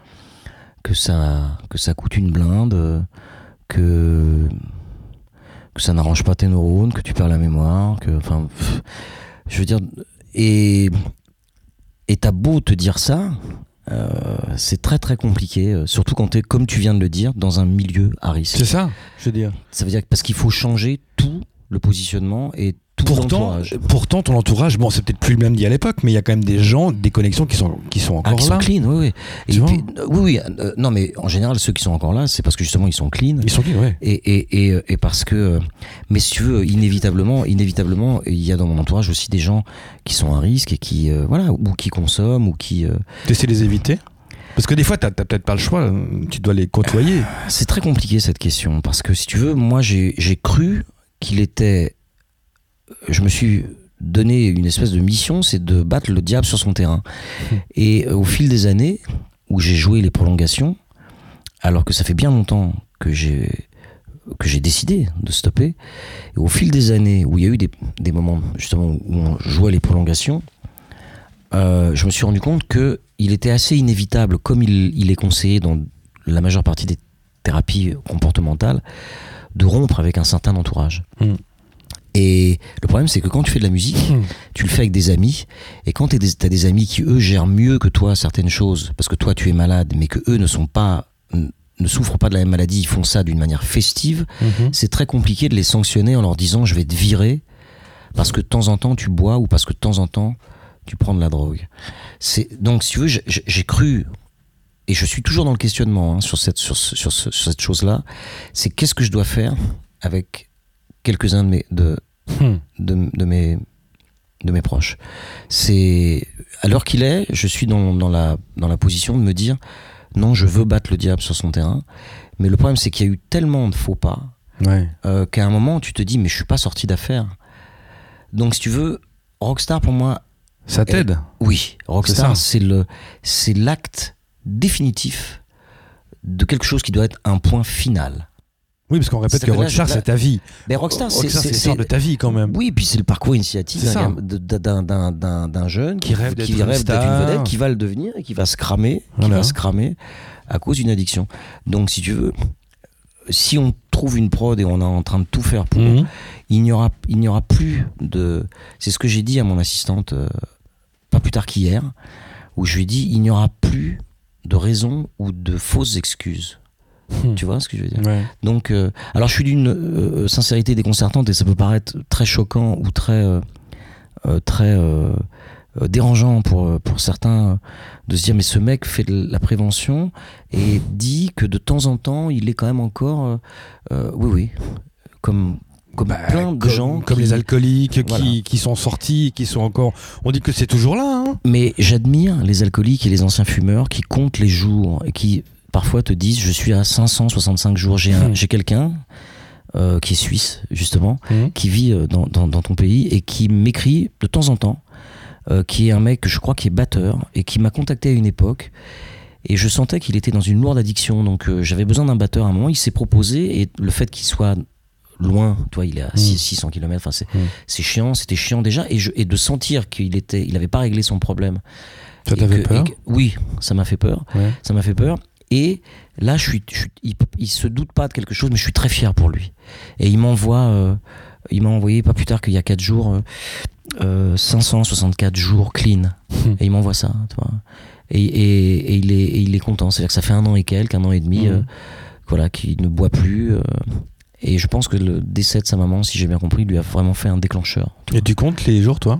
que ça coûte une blinde, que que ça n'arrange pas tes neurones, que tu perds la mémoire, je veux dire, et t'as beau te dire ça, c'est très très compliqué, surtout quand t'es, comme tu viens de le dire, dans un milieu à risque. C'est ça, je veux dire. Ça veut dire parce qu'il faut changer tout le positionnement et tout l'entourage. Pourtant, ton entourage, bon, c'est peut-être plus le même d'il y a l'époque, mais il y a quand même des gens, des connexions qui sont encore qui là. Sont clean, oui. Non, mais en général, ceux qui sont encore là, c'est parce que justement, ils sont clean. Ils sont clean, oui. Et parce que, mais si tu veux, inévitablement, il y a dans mon entourage aussi des gens qui sont à risque et qui, ou qui consomment, ou qui. T'essaies de les éviter ? Parce que des fois, t'as peut-être pas le choix, tu dois les côtoyer. C'est très compliqué cette question, parce que si tu veux, moi, j'ai cru qu'il était. Je me suis donné une espèce de mission, c'est de battre le diable sur son terrain. Et au fil des années où j'ai joué les prolongations, alors que ça fait bien longtemps que j'ai décidé de stopper, et au fil des années où il y a eu des moments justement où on jouait les prolongations, je me suis rendu compte que il était assez inévitable, comme il est conseillé dans la majeure partie des thérapies comportementales, de rompre avec un certain entourage. Et le problème, c'est que quand tu fais de la musique, tu le fais avec des amis, et quand t'as des amis qui, eux, gèrent mieux que toi certaines choses, parce que toi, tu es malade, mais que eux ne souffrent pas de la même maladie, ils font ça d'une manière festive, c'est très compliqué de les sanctionner en leur disant « je vais te virer parce que de temps en temps tu bois ou parce que de temps en temps tu prends de la drogue ». Donc, si tu veux, j'ai cru, et je suis toujours dans le questionnement sur cette chose-là, c'est qu'est-ce que je dois faire avec quelques-uns de mes proches. C'est à l'heure qu'il est, je suis dans la position de me dire non, je veux battre le diable sur son terrain, mais le problème c'est qu'il y a eu tellement de faux pas qu'à un moment tu te dis mais je suis pas sorti d'affaire. Donc si tu veux, Rockstar pour moi ça t'aide. Oui, Rockstar c'est l'acte définitif de quelque chose qui doit être un point final. Oui, parce qu'on répète que Rockstar, c'est ta vie. Mais Rockstar, c'est l'histoire de ta vie quand même. Oui, puis c'est le parcours initiatique d'un jeune qui rêve d'être une vedette, qui va le devenir et qui va se cramer, à cause d'une addiction. Donc, si tu veux, si on trouve une prod et on est en train de tout faire pour, il n'y aura plus de. C'est ce que j'ai dit à mon assistante, pas plus tard qu'hier, où je lui ai dit, il n'y aura plus de raisons ou de fausses excuses. Tu vois ce que je veux dire ? Donc, alors je suis d'une sincérité déconcertante et ça peut paraître très choquant ou très dérangeant pour certains de se dire mais ce mec fait de la prévention et dit que de temps en temps il est quand même encore comme plein de gens comme les alcooliques qui sont sortis, qui sont encore, on dit que c'est toujours là mais j'admire les alcooliques et les anciens fumeurs qui comptent les jours et qui parfois te disent je suis à 565 jours. J'ai quelqu'un qui est suisse justement, qui vit dans ton pays et qui m'écrit de temps en temps, qui est un mec que je crois qui est batteur et qui m'a contacté à une époque et je sentais qu'il était dans une lourde addiction, donc j'avais besoin d'un batteur à un moment. Il s'est proposé et le fait qu'il soit loin, toi il est à 600 km, enfin c'est chiant, c'était chiant déjà et de sentir qu'il avait pas réglé son problème. Ça t'avait peur ? Oui, ça m'a fait peur. Ça m'a fait peur. Et là, il se doute pas de quelque chose, mais je suis très fier pour lui. Et il m'a envoyé pas plus tard qu'il y a 4 jours, 564 jours clean. Et il m'envoie ça, tu vois. Et il est content. C'est-à-dire que ça fait 1 an et quelques, 1 an et demi, qu'il ne boit plus. Et je pense que le décès de sa maman, si j'ai bien compris, lui a vraiment fait un déclencheur. Et tu comptes les jours, toi ?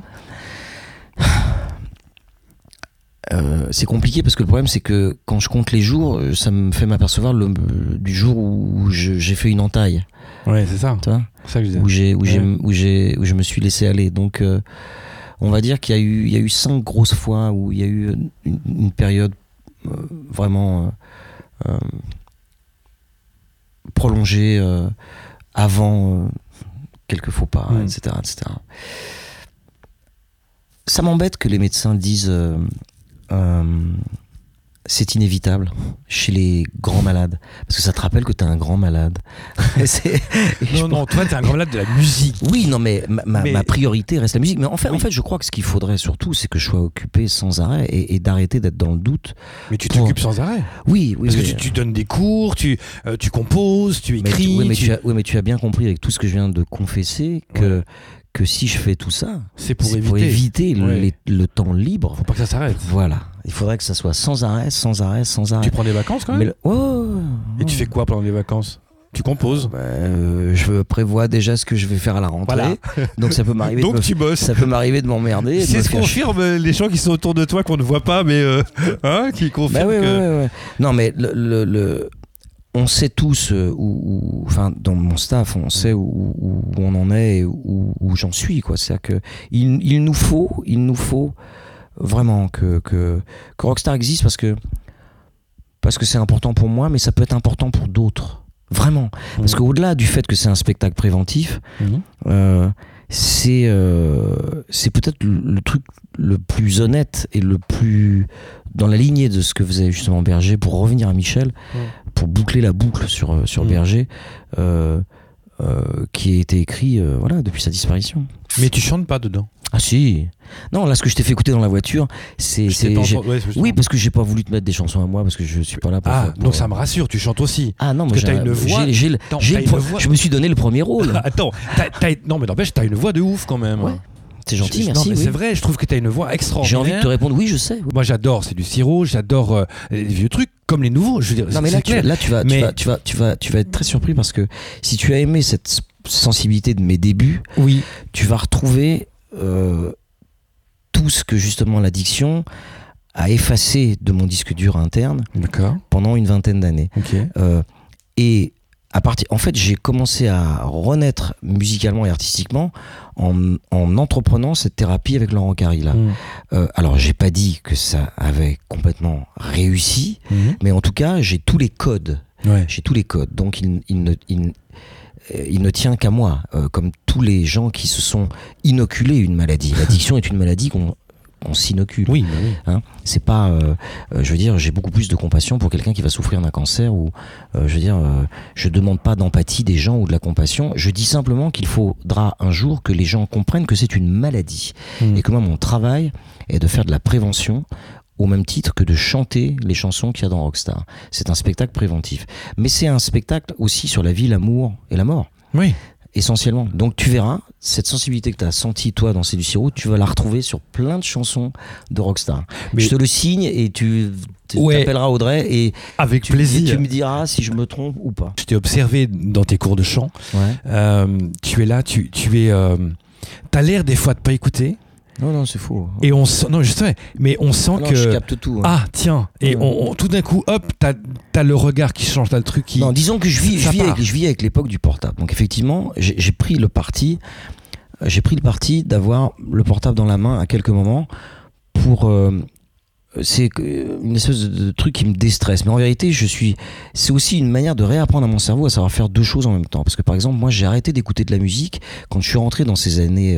C'est compliqué parce que le problème c'est que quand je compte les jours, ça me fait m'apercevoir du jour où j'ai fait une entaille. Ouais, c'est ça. Tu vois, c'est ça que je disais. Où je me suis laissé aller. Donc on va dire qu'il y a eu 5 grosses fois où il y a eu une période vraiment prolongée avant quelques faux pas, etc. Ça m'embête que les médecins disent c'est inévitable chez les grands malades. Parce que ça te rappelle que t'es un grand malade. Non, toi, t'es un grand malade de la musique. Oui, non, mais ma priorité reste la musique. Mais en fait, je crois que ce qu'il faudrait surtout, c'est que je sois occupé sans arrêt et d'arrêter d'être dans le doute. Mais tu t'occupes sans arrêt. Oui. Parce que tu donnes des cours, tu composes, tu écris. Mais tu as bien compris avec tout ce que je viens de confesser que si je fais tout ça, c'est pour éviter le temps libre. Faut pas que ça s'arrête. Voilà. Il faudrait que ça soit sans arrêt. Tu prends des vacances quand même Et tu fais quoi pendant les vacances? Tu composes? Je prévois déjà ce que je vais faire à la rentrée. Voilà. Donc ça peut m'arriver. Donc tu bosses. Ça peut m'arriver de m'emmerder. C'est ce confirme les gens qui sont autour de toi qu'on ne voit pas, mais qui confirment que. Non, mais on sait tous, enfin dans mon staff, on sait où on en est et où j'en suis, quoi. C'est-à-dire que il nous faut vraiment que Rockstar existe parce que c'est important pour moi, mais ça peut être important pour d'autres, vraiment. Parce qu'au-delà du fait que c'est un spectacle préventif, c'est peut-être le truc le plus honnête et le plus dans la lignée de ce que faisait justement Berger, pour revenir à Michel, pour boucler la boucle sur Berger, qui a été écrit depuis sa disparition. Mais tu chantes pas dedans? Ah si. Non, là ce que je t'ai fait écouter dans la voiture, oui, parce que j'ai pas voulu te mettre des chansons à moi parce que je suis pas là pour donc ça me rassure, tu chantes aussi. Ah non, mais t'as une voix. Je me suis donné le premier rôle. Attends, non mais n'empêche, t'as une voix de ouf quand même. Ouais. C'est gentil, merci. Non, mais c'est vrai, je trouve que t'as une voix extraordinaire. J'ai envie de te répondre, oui, je sais. Oui. Moi, j'adore, c'est du sirop, j'adore les vieux trucs comme les nouveaux. Je veux dire, non, mais là, tu vas être très surpris parce que si tu as aimé cette sensibilité de mes débuts, tu vas retrouver tout ce que justement l'addiction a effacé de mon disque dur interne pendant une vingtaine d'années. Et en fait, j'ai commencé à renaître musicalement et artistiquement en entreprenant cette thérapie avec Laurent Carilla. Alors, j'ai pas dit que ça avait complètement réussi, mais en tout cas, j'ai tous les codes. J'ai tous les codes. Donc, il ne tient qu'à moi, comme tous les gens qui se sont inoculés une maladie. L'addiction est une maladie qu'on s'inocule. Oui. Hein, c'est pas, je veux dire, j'ai beaucoup plus de compassion pour quelqu'un qui va souffrir d'un cancer ou, je veux dire, je demande pas d'empathie des gens ou de la compassion. Je dis simplement qu'il faudra un jour que les gens comprennent que c'est une maladie et que moi, mon travail est de faire de la prévention au même titre que de chanter les chansons qu'il y a dans Rockstar. C'est un spectacle préventif. Mais c'est un spectacle aussi sur la vie, l'amour et la mort. Oui. Essentiellement. Donc tu verras, cette sensibilité que tu as sentie toi dans C'est du sirop, tu vas la retrouver sur plein de chansons de Rockstar. Mais je te le signe et tu t'appelleras Audrey et avec plaisir. Tu me diras si je me trompe ou pas. Je t'ai observé dans tes cours de chant. Tu es là, tu es... t'as l'air des fois de pas écouter. Non, c'est faux. Et on sent, non, je sais, mais on sent que. Je capte tout. Hein. Ah, tiens. Et tout d'un coup, hop, t'as le regard qui change, t'as le truc qui. Non, disons que je vis avec l'époque du portable. Donc effectivement, j'ai pris le parti d'avoir le portable dans la main à quelques moments pour. C'est une espèce de truc qui me déstresse. Mais en vérité, c'est aussi une manière de réapprendre à mon cerveau à savoir faire deux choses en même temps. Parce que par exemple, moi, j'ai arrêté d'écouter de la musique quand je suis rentré dans ces années.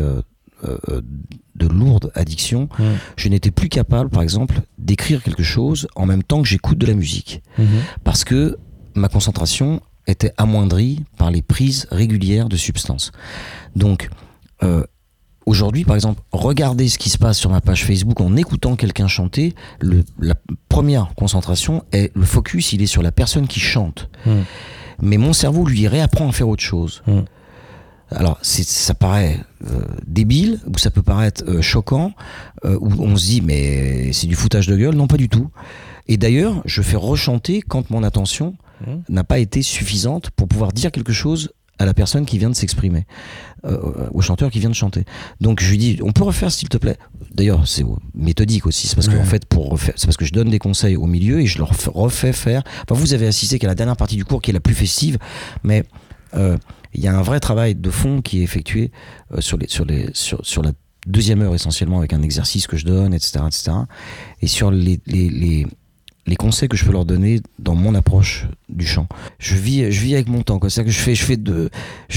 De lourde addiction, je n'étais plus capable, par exemple, d'écrire quelque chose en même temps que j'écoute de la musique. Parce que ma concentration était amoindrie par les prises régulières de substances. Donc, aujourd'hui, par exemple, regardez ce qui se passe sur ma page Facebook en écoutant quelqu'un chanter. La première concentration est le focus, il est sur la personne qui chante. Mais mon cerveau, lui, réapprend à faire autre chose. Alors, ça paraît débile, ou ça peut paraître choquant, où on se dit, mais c'est du foutage de gueule. Non, pas du tout. Et d'ailleurs, je fais rechanter quand mon attention n'a pas été suffisante pour pouvoir dire quelque chose à la personne qui vient de s'exprimer, au chanteur qui vient de chanter. Donc, je lui dis, on peut refaire, s'il te plaît. D'ailleurs, c'est méthodique aussi. C'est parce que, en fait, c'est parce que je donne des conseils au milieu et je leur refais faire. Enfin, vous avez assisté qu'à la dernière partie du cours, qui est la plus festive, mais il y a un vrai travail de fond qui est effectué sur la deuxième heure essentiellement, avec un exercice que je donne, etc. Et sur les conseils que je peux leur donner dans mon approche du chant. Je vis avec mon temps, quoi. C'est-à-dire que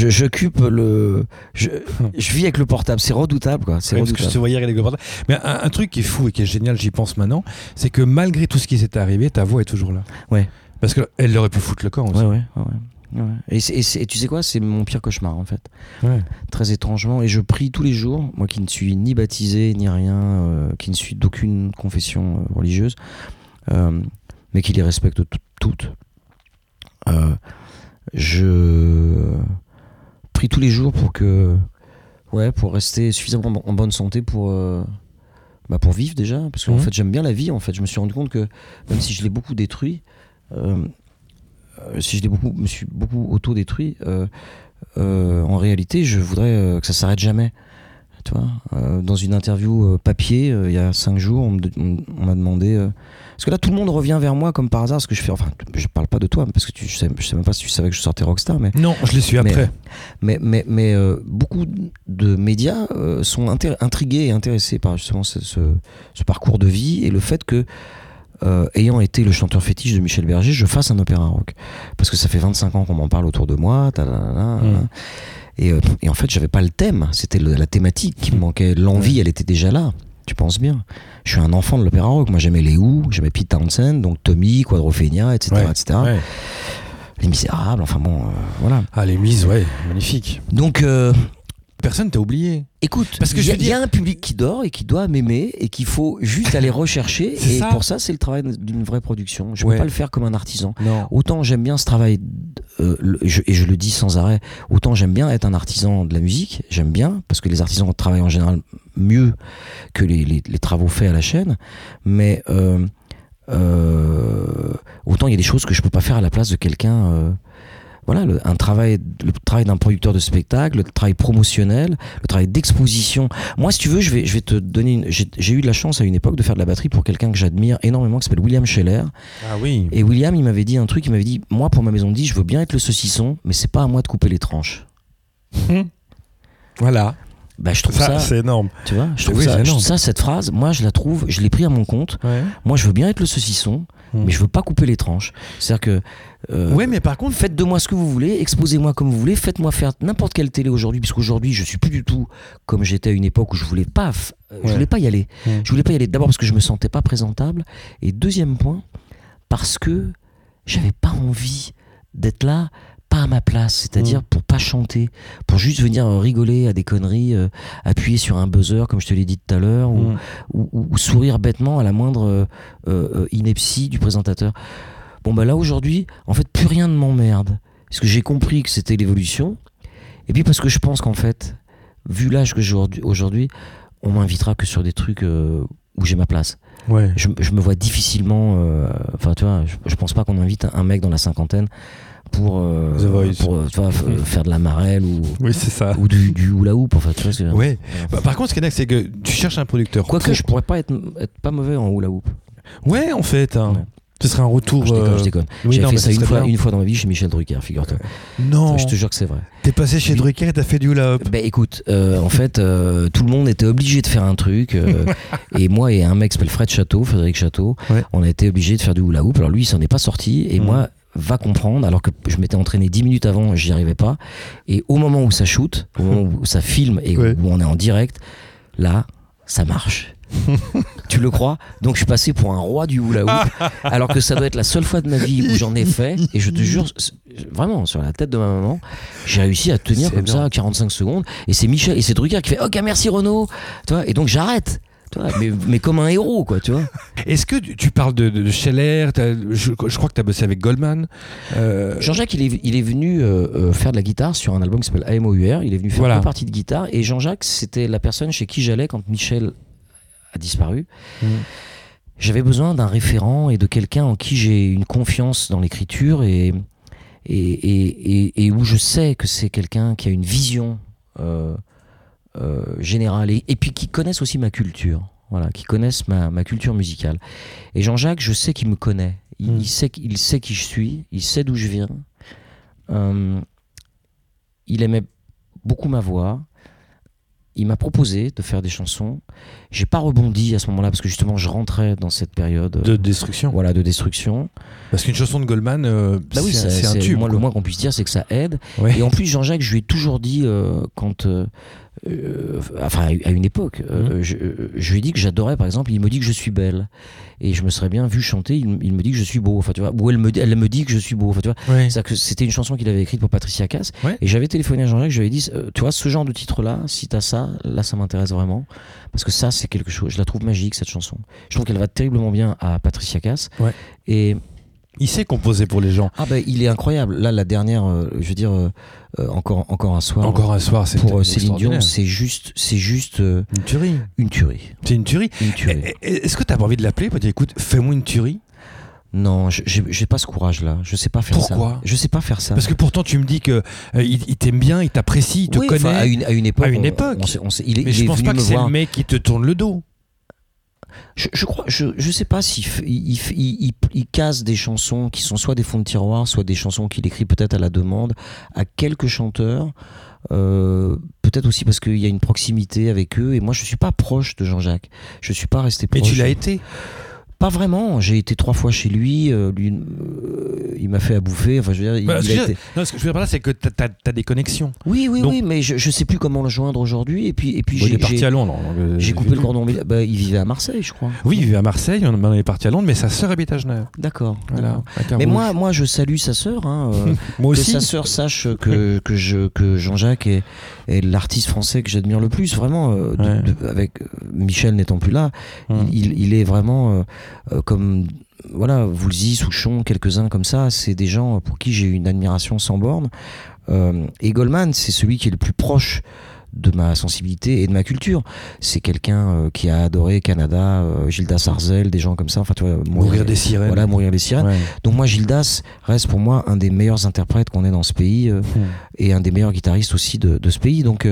je vis avec le portable. C'est redoutable, quoi. C'est redoutable. Parce que je te voyais avec le portable. Mais un truc qui est fou et qui est génial, j'y pense maintenant, c'est que malgré tout ce qui s'est arrivé, ta voix est toujours là. Ouais. Parce qu'elle aurait pu foutre le camp aussi. Ouais. Et tu sais quoi, c'est mon pire cauchemar en fait. Ouais. Très étrangement, et je prie tous les jours, moi qui ne suis ni baptisé ni rien, qui ne suis d'aucune confession religieuse, mais qui les respecte toutes. Je prie tous les jours pour rester suffisamment en bonne santé pour vivre déjà, parce qu'en fait j'aime bien la vie. En fait, je me suis rendu compte que même si je l'ai beaucoup détruit. Si je me suis beaucoup auto-détruit, en réalité, je voudrais que ça s'arrête jamais. Tu vois, dans une interview papier, il y a 5 jours, on m'a demandé... parce que là, tout le monde revient vers moi comme par hasard, ce que je fais... Enfin, je parle pas de toi, parce que je sais même pas si tu savais que je sortais Rockstar, mais... Non, je l'ai su après. Mais beaucoup de médias sont intrigués et intéressés par justement ce parcours de vie, et le fait que ayant été le chanteur fétiche de Michel Berger, je fasse un opéra rock. Parce que ça fait 25 ans qu'on m'en parle autour de moi. Et en fait, j'avais pas le thème. C'était la thématique qui me manquait. L'envie, elle était déjà là. Tu penses bien. Je suis un enfant de l'opéra rock. Moi, j'aimais les Who, j'aimais Pete Townshend, donc Tommy, Quadrophenia, etc. etc. Ouais. Les Misérables, enfin bon, voilà. Ah, les Mises, ouais, magnifique. Donc... personne t'a oublié. Écoute, parce que il y a un public qui dort et qui doit m'aimer et qu'il faut juste aller rechercher. Et pour ça, c'est le travail d'une vraie production. Je peux pas le faire comme un artisan. Non. Autant j'aime bien ce travail, et je le dis sans arrêt, autant j'aime bien être un artisan de la musique. J'aime bien, parce que les artisans travaillent en général mieux que les travaux faits à la chaîne. Mais autant il y a des choses que je peux pas faire à la place de quelqu'un... Voilà, le travail d'un producteur de spectacle, le travail promotionnel, le travail d'exposition. Moi, si tu veux, je vais te donner j'ai eu de la chance à une époque de faire de la batterie pour quelqu'un que j'admire énormément, qui s'appelle William Scheller. Ah oui. Et William, il m'avait dit un truc, il m'avait dit, moi, pour ma maison de disques, je veux bien être le saucisson, mais c'est pas à moi de couper les tranches. Voilà. Bah, je trouve ça c'est énorme. Tu vois, je trouve ça, cette phrase, moi, je la trouve, je l'ai pris à mon compte. Ouais. Moi, je veux bien être le saucisson, mais je veux pas couper les tranches. C'est-à-dire que ouais, mais par contre, faites de moi ce que vous voulez, exposez-moi comme vous voulez, faites-moi faire n'importe quelle télé aujourd'hui, puisqu'aujourd'hui je suis plus du tout comme j'étais à une époque où je voulais pas y aller. Je voulais pas y aller. D'abord parce que je me sentais pas présentable, et deuxième point, parce que j'avais pas envie d'être là, pas à ma place, c'est-à-dire pour pas chanter, pour juste venir rigoler à des conneries, appuyer sur un buzzer comme je te l'ai dit tout à l'heure, ou sourire bêtement à la moindre ineptie du présentateur. Bon bah là aujourd'hui, en fait, plus rien ne m'emmerde. Parce que j'ai compris que c'était l'évolution. Et puis parce que je pense qu'en fait, vu l'âge que j'ai aujourd'hui, on m'invitera que sur des trucs où j'ai ma place. Ouais. Je me vois difficilement... Enfin, tu vois, je pense pas qu'on invite un mec dans la cinquantaine pour faire de la marelle ou c'est ça. Ou du hula hoop, en fait. Tu vois, ouais. Par contre, ce qui est dingue, c'est que tu cherches un producteur. Quoique je pourrais pas être pas mauvais en hula hoop. Ouais, en fait. Hein. Ouais. Ce serait un retour. Je déconne. Oui, j'ai fait ça une fois dans ma vie chez Michel Drucker, figure-toi. Non. Je te jure que c'est vrai. T'es passé chez Drucker et t'as fait du hula hoop. Bah écoute, en fait, tout le monde était obligé de faire un truc. Et moi et un mec qui s'appelle Frédéric Château, on a été obligés de faire du hula hoop. Alors lui, il s'en est pas sorti. Et moi, va comprendre, alors que je m'étais entraîné 10 minutes avant, j'y arrivais pas. Et au moment où ça shoot, au moment où ça filme et où on est en direct, là, ça marche. Tu le crois? Donc je suis passé pour un roi du hula hoop, alors que ça doit être la seule fois de ma vie où j'en ai fait, et je te jure, vraiment, sur la tête de ma maman, j'ai réussi à tenir comme ça 45 secondes, et c'est Michel et c'est Drucker qui fait ok, merci Renaud, tu vois, et donc j'arrête. Mais comme un héros, quoi, tu vois. Est-ce que tu parles de Scheller, je crois que tu as bossé avec Goldman. Jean-Jacques, il est venu faire de la guitare sur un album qui s'appelle AMOUR. Il est venu faire une partie de guitare. Et Jean-Jacques, c'était la personne chez qui j'allais quand Michel a disparu. J'avais besoin d'un référent et de quelqu'un en qui j'ai une confiance dans l'écriture et où je sais que c'est quelqu'un qui a une vision générale et puis qui connaissent aussi ma culture, voilà, qui connaissent ma culture musicale. Et Jean-Jacques, je sais qu'il me connaît, il sait qui je suis, il sait d'où je viens. Il aimait beaucoup ma voix, il m'a proposé de faire des chansons. J'ai pas rebondi à ce moment-là parce que justement je rentrais dans cette période de destruction. Voilà, de destruction. Parce qu'une chanson de Goldman, c'est un tube. Le moins qu'on puisse dire, c'est que ça aide. Ouais. Et en plus, Jean-Jacques, je lui ai toujours dit à une époque, je lui ai dit que j'adorais, par exemple, il me dit que je suis belle et je me serais bien vu chanter. Il me dit que je suis beau, enfin tu vois, ou elle me dit que je suis beau, enfin tu vois. Ouais. C'est-à-dire que c'était une chanson qu'il avait écrite pour Patricia Cass. Ouais. Et j'avais téléphoné à Jean-Jacques, je lui avais dit, tu vois, ce genre de titre-là, si t'as ça, là ça m'intéresse vraiment, parce que ça c'est quelque chose. Je la trouve magique cette chanson. Je trouve qu'elle va terriblement bien à Patricia Cass. Ouais. Et il sait composer pour les gens. Ah ben il est incroyable. Là la dernière, je veux dire, encore un soir. Encore un soir, c'est pour Céline Dion, c'est juste une tuerie. Une tuerie. C'est une tuerie. Une tuerie. Est-ce que t'as pas envie de l'appeler pour dire écoute, fais-moi une tuerie? Non, j'ai pas ce courage-là. Je sais pas faire ça. Pourquoi? Je sais pas faire ça. Parce que pourtant tu me dis que il t'aime bien, il t'apprécie, il te connaît. À une époque. À une époque. Mais je pense pas que c'est le mec qui te tourne le dos. Je sais pas s'il il casse des chansons qui sont soit des fonds de tiroir, soit des chansons qu'il écrit peut-être à la demande à quelques chanteurs. Peut-être aussi parce qu'il y a une proximité avec eux. Et moi, je suis pas proche de Jean-Jacques. Je suis pas resté proche. Mais tu l'as été? Pas vraiment. J'ai été 3 fois chez lui. Il m'a fait à bouffer. Enfin, je veux dire, ce que je veux dire par là, c'est que t'as des connexions. Oui, mais je sais plus comment le joindre aujourd'hui. Et puis il est parti à Londres. J'ai coupé le cordon. Il vivait à Marseille, je crois. Oui, il vivait à Marseille. On est parti à Londres, mais sa sœur habite à Genève. D'accord. Voilà. Mais moi, je salue sa sœur. Moi aussi. Que sa sœur sache que Jean-Jacques est l'artiste français que j'admire le plus. Vraiment, avec Michel n'étant plus là, il est vraiment comme voilà, Woolsey, Souchon, quelques-uns comme ça, c'est des gens pour qui j'ai une admiration sans borne. Et Goldman, c'est celui qui est le plus proche de ma sensibilité et de ma culture. C'est quelqu'un qui a adoré Canada, Gildas Arzel, des gens comme ça. Enfin, tu vois, Mourir des sirènes. Voilà, Mourir des sirènes. Ouais. Donc moi, Gildas reste pour moi un des meilleurs interprètes qu'on ait dans ce pays et un des meilleurs guitaristes aussi de ce pays. Donc,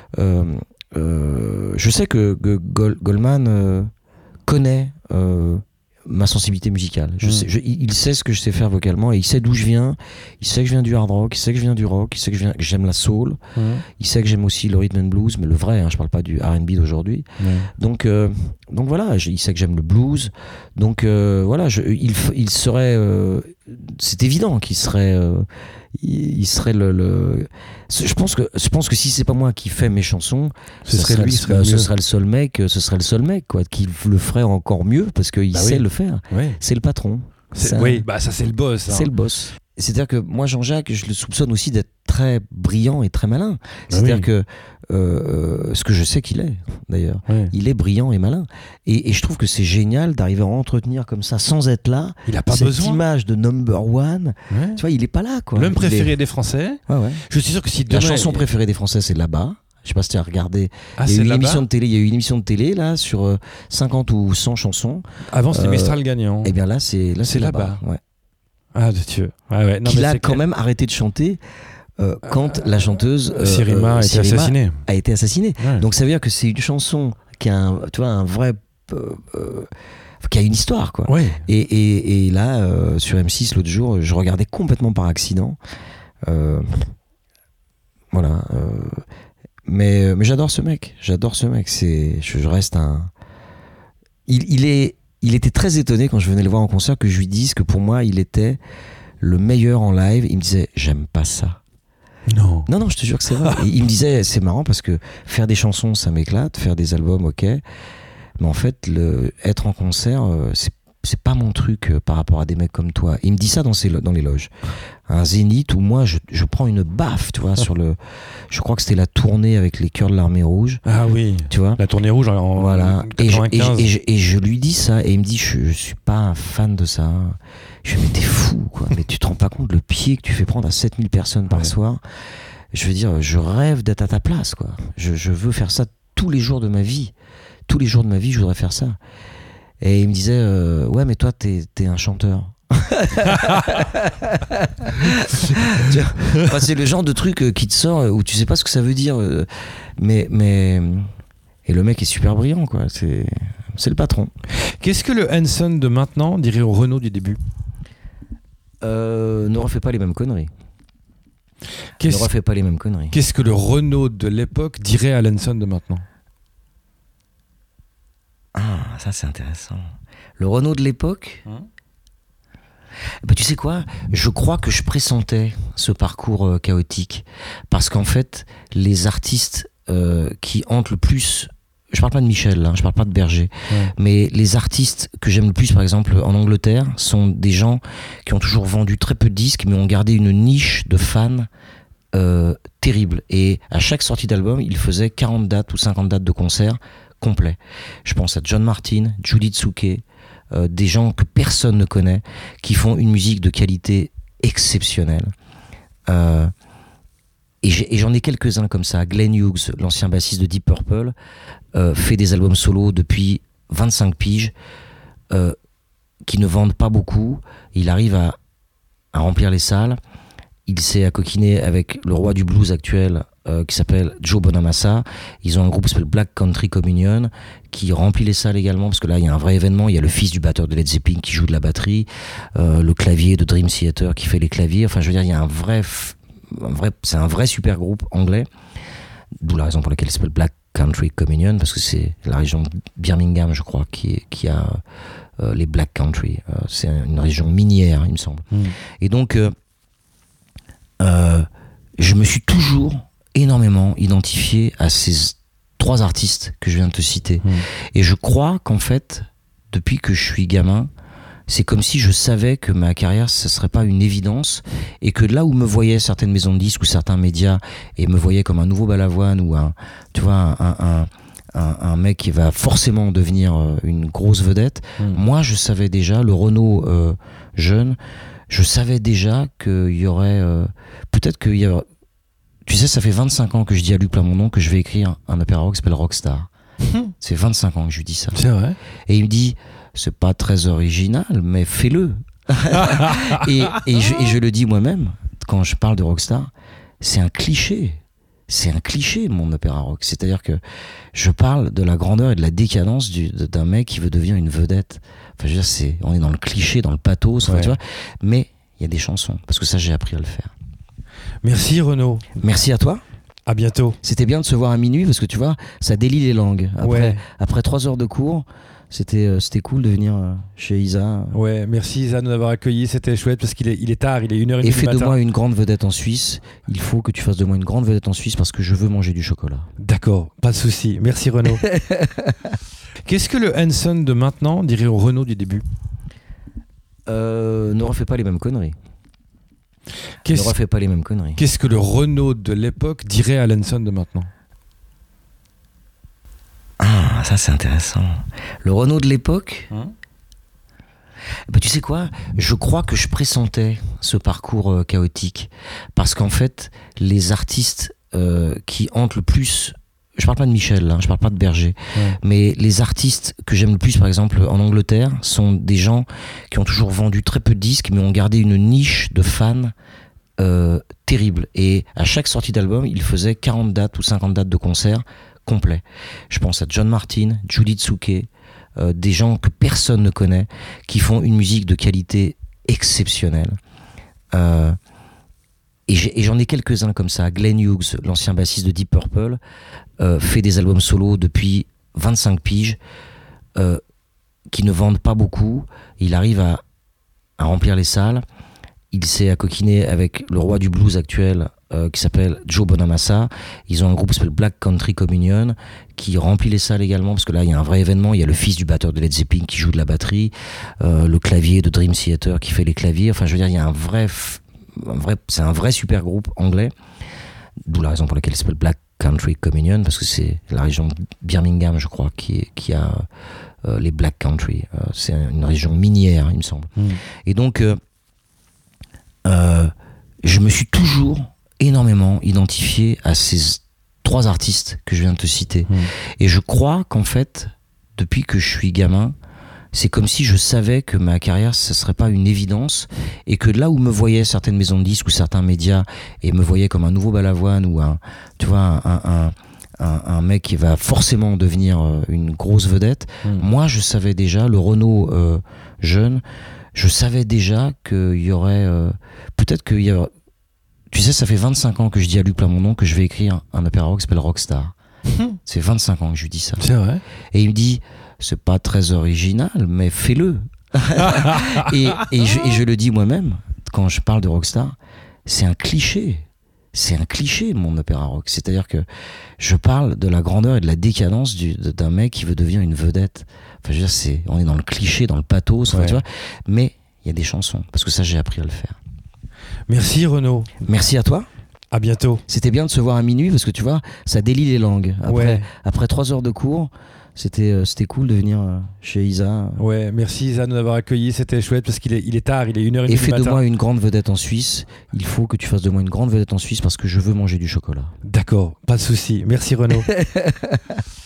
je sais que Goldman connaît ma sensibilité musicale. Il sait ce que je sais faire vocalement et il sait d'où je viens. Il sait que je viens du hard rock, il sait que je viens du rock, il sait que j'aime la soul. Il sait que j'aime aussi le rhythm and blues, mais le vrai, je parle pas du R&B d'aujourd'hui. Donc voilà, il sait que j'aime le blues. Donc voilà, il serait, c'est évident qu'il serait, il serait je pense que si c'est pas moi qui fais mes chansons, ce serait le seul mec quoi, qui le ferait encore mieux parce qu'il sait le faire. Oui. C'est le patron. Ça c'est le boss. C'est le boss. C'est-à-dire que moi, Jean-Jacques, je le soupçonne aussi d'être très brillant et très malin. C'est-à-dire que ce que je sais qu'il est, d'ailleurs, il est brillant et malin. Et je trouve que c'est génial d'arriver à entretenir comme ça, sans être là, il a pas cette besoin. Image de number one. Tu vois, il est pas là, quoi. L'homme préféré des Français. Je suis sûr que si la chanson préférée des Français, c'est Là-bas. Je sais pas si tu as regardé. Il y a eu une émission de télé là sur 50 ou 100 chansons. Avant c'était Mistral gagnant. Et bien là c'est Là-bas. Ouais. Ah de Dieu. Non, qu'il a quand même arrêté de chanter quand la chanteuse Sirima a été assassinée. Ouais. Donc ça veut dire que c'est une chanson qui a un vrai qui a une histoire quoi. Ouais. Et là sur M6 l'autre jour, je regardais complètement par accident. Voilà. Mais j'adore ce mec. Je reste un. Il était très étonné quand je venais le voir en concert que je lui dise que pour moi il était le meilleur en live. Il me disait j'aime pas ça. Non, je te jure que c'est vrai. Il me disait c'est marrant parce que faire des chansons ça m'éclate, faire des albums ok, mais en fait être en concert c'est pas mon truc par rapport à des mecs comme toi. Il me dit ça dans les loges. Un Zénith où moi je prends une baffe, tu vois, je crois que c'était la tournée avec les Chœurs de l'Armée Rouge. Ah oui. Tu vois. La tournée rouge en voilà. 95. Et je lui dis ça et il me dit je suis pas un fan de ça. Je lui dis mais t'es fou quoi. Mais tu te rends pas compte le pied que tu fais prendre à 7000 personnes par soir. Je veux dire, je rêve d'être à ta place quoi. Je veux faire ça tous les jours de ma vie. Tous les jours de ma vie, je voudrais faire ça. Et il me disait ouais mais toi t'es un chanteur. C'est le genre de truc qui te sort où tu sais pas ce que ça veut dire mais et le mec est super brillant quoi. C'est le patron. Qu'est-ce que le Hanson de maintenant dirait au Renault du début? Ne refais pas les mêmes conneries. Ne refais pas les mêmes conneries. Qu'est-ce que le Renaud de l'époque dirait à Lenson de maintenant? Ah, ça c'est intéressant. Le Renaud de l'époque tu sais quoi? Je crois que je pressentais ce parcours chaotique. Parce qu'en fait, les artistes qui hantent le plus... Je parle pas de Michel, je parle pas de Berger. Mais les artistes que j'aime le plus, par exemple, en Angleterre, sont des gens qui ont toujours vendu très peu de disques, mais ont gardé une niche de fans terrible. Et à chaque sortie d'album, ils faisaient 40 dates ou 50 dates de concerts complets. Je pense à John Martyn, Judy Tsuke, des gens que personne ne connaît, qui font une musique de qualité exceptionnelle. Et j'en ai quelques-uns comme ça. Glenn Hughes, l'ancien bassiste de Deep Purple, fait des albums solo depuis 25 piges, qui ne vendent pas beaucoup. Il arrive à remplir les salles. Il s'est accoquiné avec le roi du blues actuel, qui s'appelle Joe Bonamassa. Ils ont un groupe qui s'appelle Black Country Communion, qui remplit les salles également, parce que là il y a un vrai événement. Il y a le fils du batteur de Led Zeppelin qui joue de la batterie, le clavier de Dream Theater qui fait les claviers. Enfin, je veux dire, il y a c'est un vrai super groupe anglais, d'où la raison pour laquelle il s'appelle Black Country Communion, parce que c'est la région de Birmingham, je crois, qui a les Black Country. C'est une région minière, il me semble. Et donc, je me suis toujours énormément identifié à ces 3 artistes que je viens de te citer. Et je crois qu'en fait, depuis que je suis gamin, c'est comme si je savais que ma carrière, ça serait pas une évidence, et que là où me voyaient certaines maisons de disques ou certains médias et me voyaient comme un nouveau Balavoine ou un mec qui va forcément devenir une grosse vedette, moi je savais déjà, le Renaud jeune, je savais déjà qu'il y aurait peut-être qu'il y a, tu sais, ça fait 25 ans que je dis à Luc Plamondon que je vais écrire un opéra rock qui s'appelle Rockstar. C'est 25 ans que je lui dis ça. C'est vrai. Et il me dit, c'est pas très original, mais fais-le. et je le dis moi-même, quand je parle de Rockstar, c'est un cliché. C'est un cliché, mon opéra rock. C'est-à-dire que je parle de la grandeur et de la décadence d'un mec qui veut devenir une vedette. Enfin, je veux dire, on est dans le cliché, dans le pathos, tu vois. Mais il y a des chansons, parce que ça, j'ai appris à le faire. Merci Renaud. Merci à toi. À bientôt. C'était bien de se voir à minuit, parce que tu vois, ça délie les langues. Après 3 heures de cours, c'était cool de venir chez Isa. Ouais, merci Isa de nous avoir accueillis, c'était chouette parce qu'il est tard, il est 1h30 du matin. Et fais de moi une grande vedette en Suisse. Il faut que tu fasses de moi une grande vedette en Suisse parce que je veux manger du chocolat. D'accord, pas de souci. Merci Renaud. Qu'est-ce que le Hanson de maintenant dirait au Renaud du début? Ne refais pas les mêmes conneries. Ne refais pas les mêmes conneries. Qu'est-ce que le Renaud de l'époque dirait à Hanson de maintenant? Ah, ça c'est intéressant. Le Renaud de l'époque tu sais quoi? Je crois que je pressentais ce parcours chaotique. Parce qu'en fait, les artistes qui hantent le plus... Je parle pas de Michel, je parle pas de Berger. Mais les artistes que j'aime le plus, par exemple, en Angleterre, sont des gens qui ont toujours vendu très peu de disques, mais ont gardé une niche de fans terrible. Et à chaque sortie d'album, ils faisaient 40 dates ou 50 dates de concerts complets. Je pense à John Martyn, Judy Tsuke, des gens que personne ne connaît, qui font une musique de qualité exceptionnelle. Et j'en ai quelques-uns comme ça. Glenn Hughes, l'ancien bassiste de Deep Purple, fait des albums solo depuis 25 piges, qui ne vendent pas beaucoup. Il arrive à remplir les salles. Il s'est accoquiné avec le roi du blues actuel, qui s'appelle Joe Bonamassa. Ils ont un groupe qui s'appelle Black Country Communion, qui remplit les salles également, parce que là il y a un vrai événement. Il y a le fils du batteur de Led Zeppelin qui joue de la batterie, le clavier de Dream Theater qui fait les claviers. Enfin, je veux dire, il y a c'est un vrai super groupe anglais, d'où la raison pour laquelle il s'appelle Black Country Communion, parce que c'est la région de Birmingham, je crois, qui a les Black Country. C'est une région minière, il me semble. Et donc, je me suis toujours énormément identifié à ces 3 artistes que je viens de te citer. Et je crois qu'en fait, depuis que je suis gamin, c'est comme si je savais que ma carrière, ça serait pas une évidence, et que là où me voyaient certaines maisons de disques ou certains médias et me voyaient comme un nouveau Balavoine ou un mec qui va forcément devenir une grosse vedette, moi je savais déjà, le Renaud jeune, je savais déjà qu'il y aurait peut-être qu'il y a, Tu sais, ça fait 25 ans que je dis à Luc Plamondon que je vais écrire un opéra rock qui s'appelle Rockstar. C'est 25 ans que je lui dis ça. C'est vrai. Et il me dit, c'est pas très original, mais fais-le. et je le dis moi-même, quand je parle de Rockstar, c'est un cliché. C'est un cliché, mon opéra rock. C'est-à-dire que je parle de la grandeur et de la décadence d'un mec qui veut devenir une vedette. Enfin, je veux dire, on est dans le cliché, dans le pathos, tu vois. Mais il y a des chansons, parce que ça, j'ai appris à le faire. Merci Renaud. Merci à toi. À bientôt. C'était bien de se voir à minuit parce que tu vois, ça délie les langues. Après 3 heures de cours, c'était cool de venir chez Isa. Ouais, merci Isa de nous avoir accueillis. C'était chouette parce qu'il est tard, il est 1h30 du matin. Et fais de moi une grande vedette en Suisse. Il faut que tu fasses de moi une grande vedette en Suisse parce que je veux manger du chocolat. D'accord, pas de souci. Merci Renaud.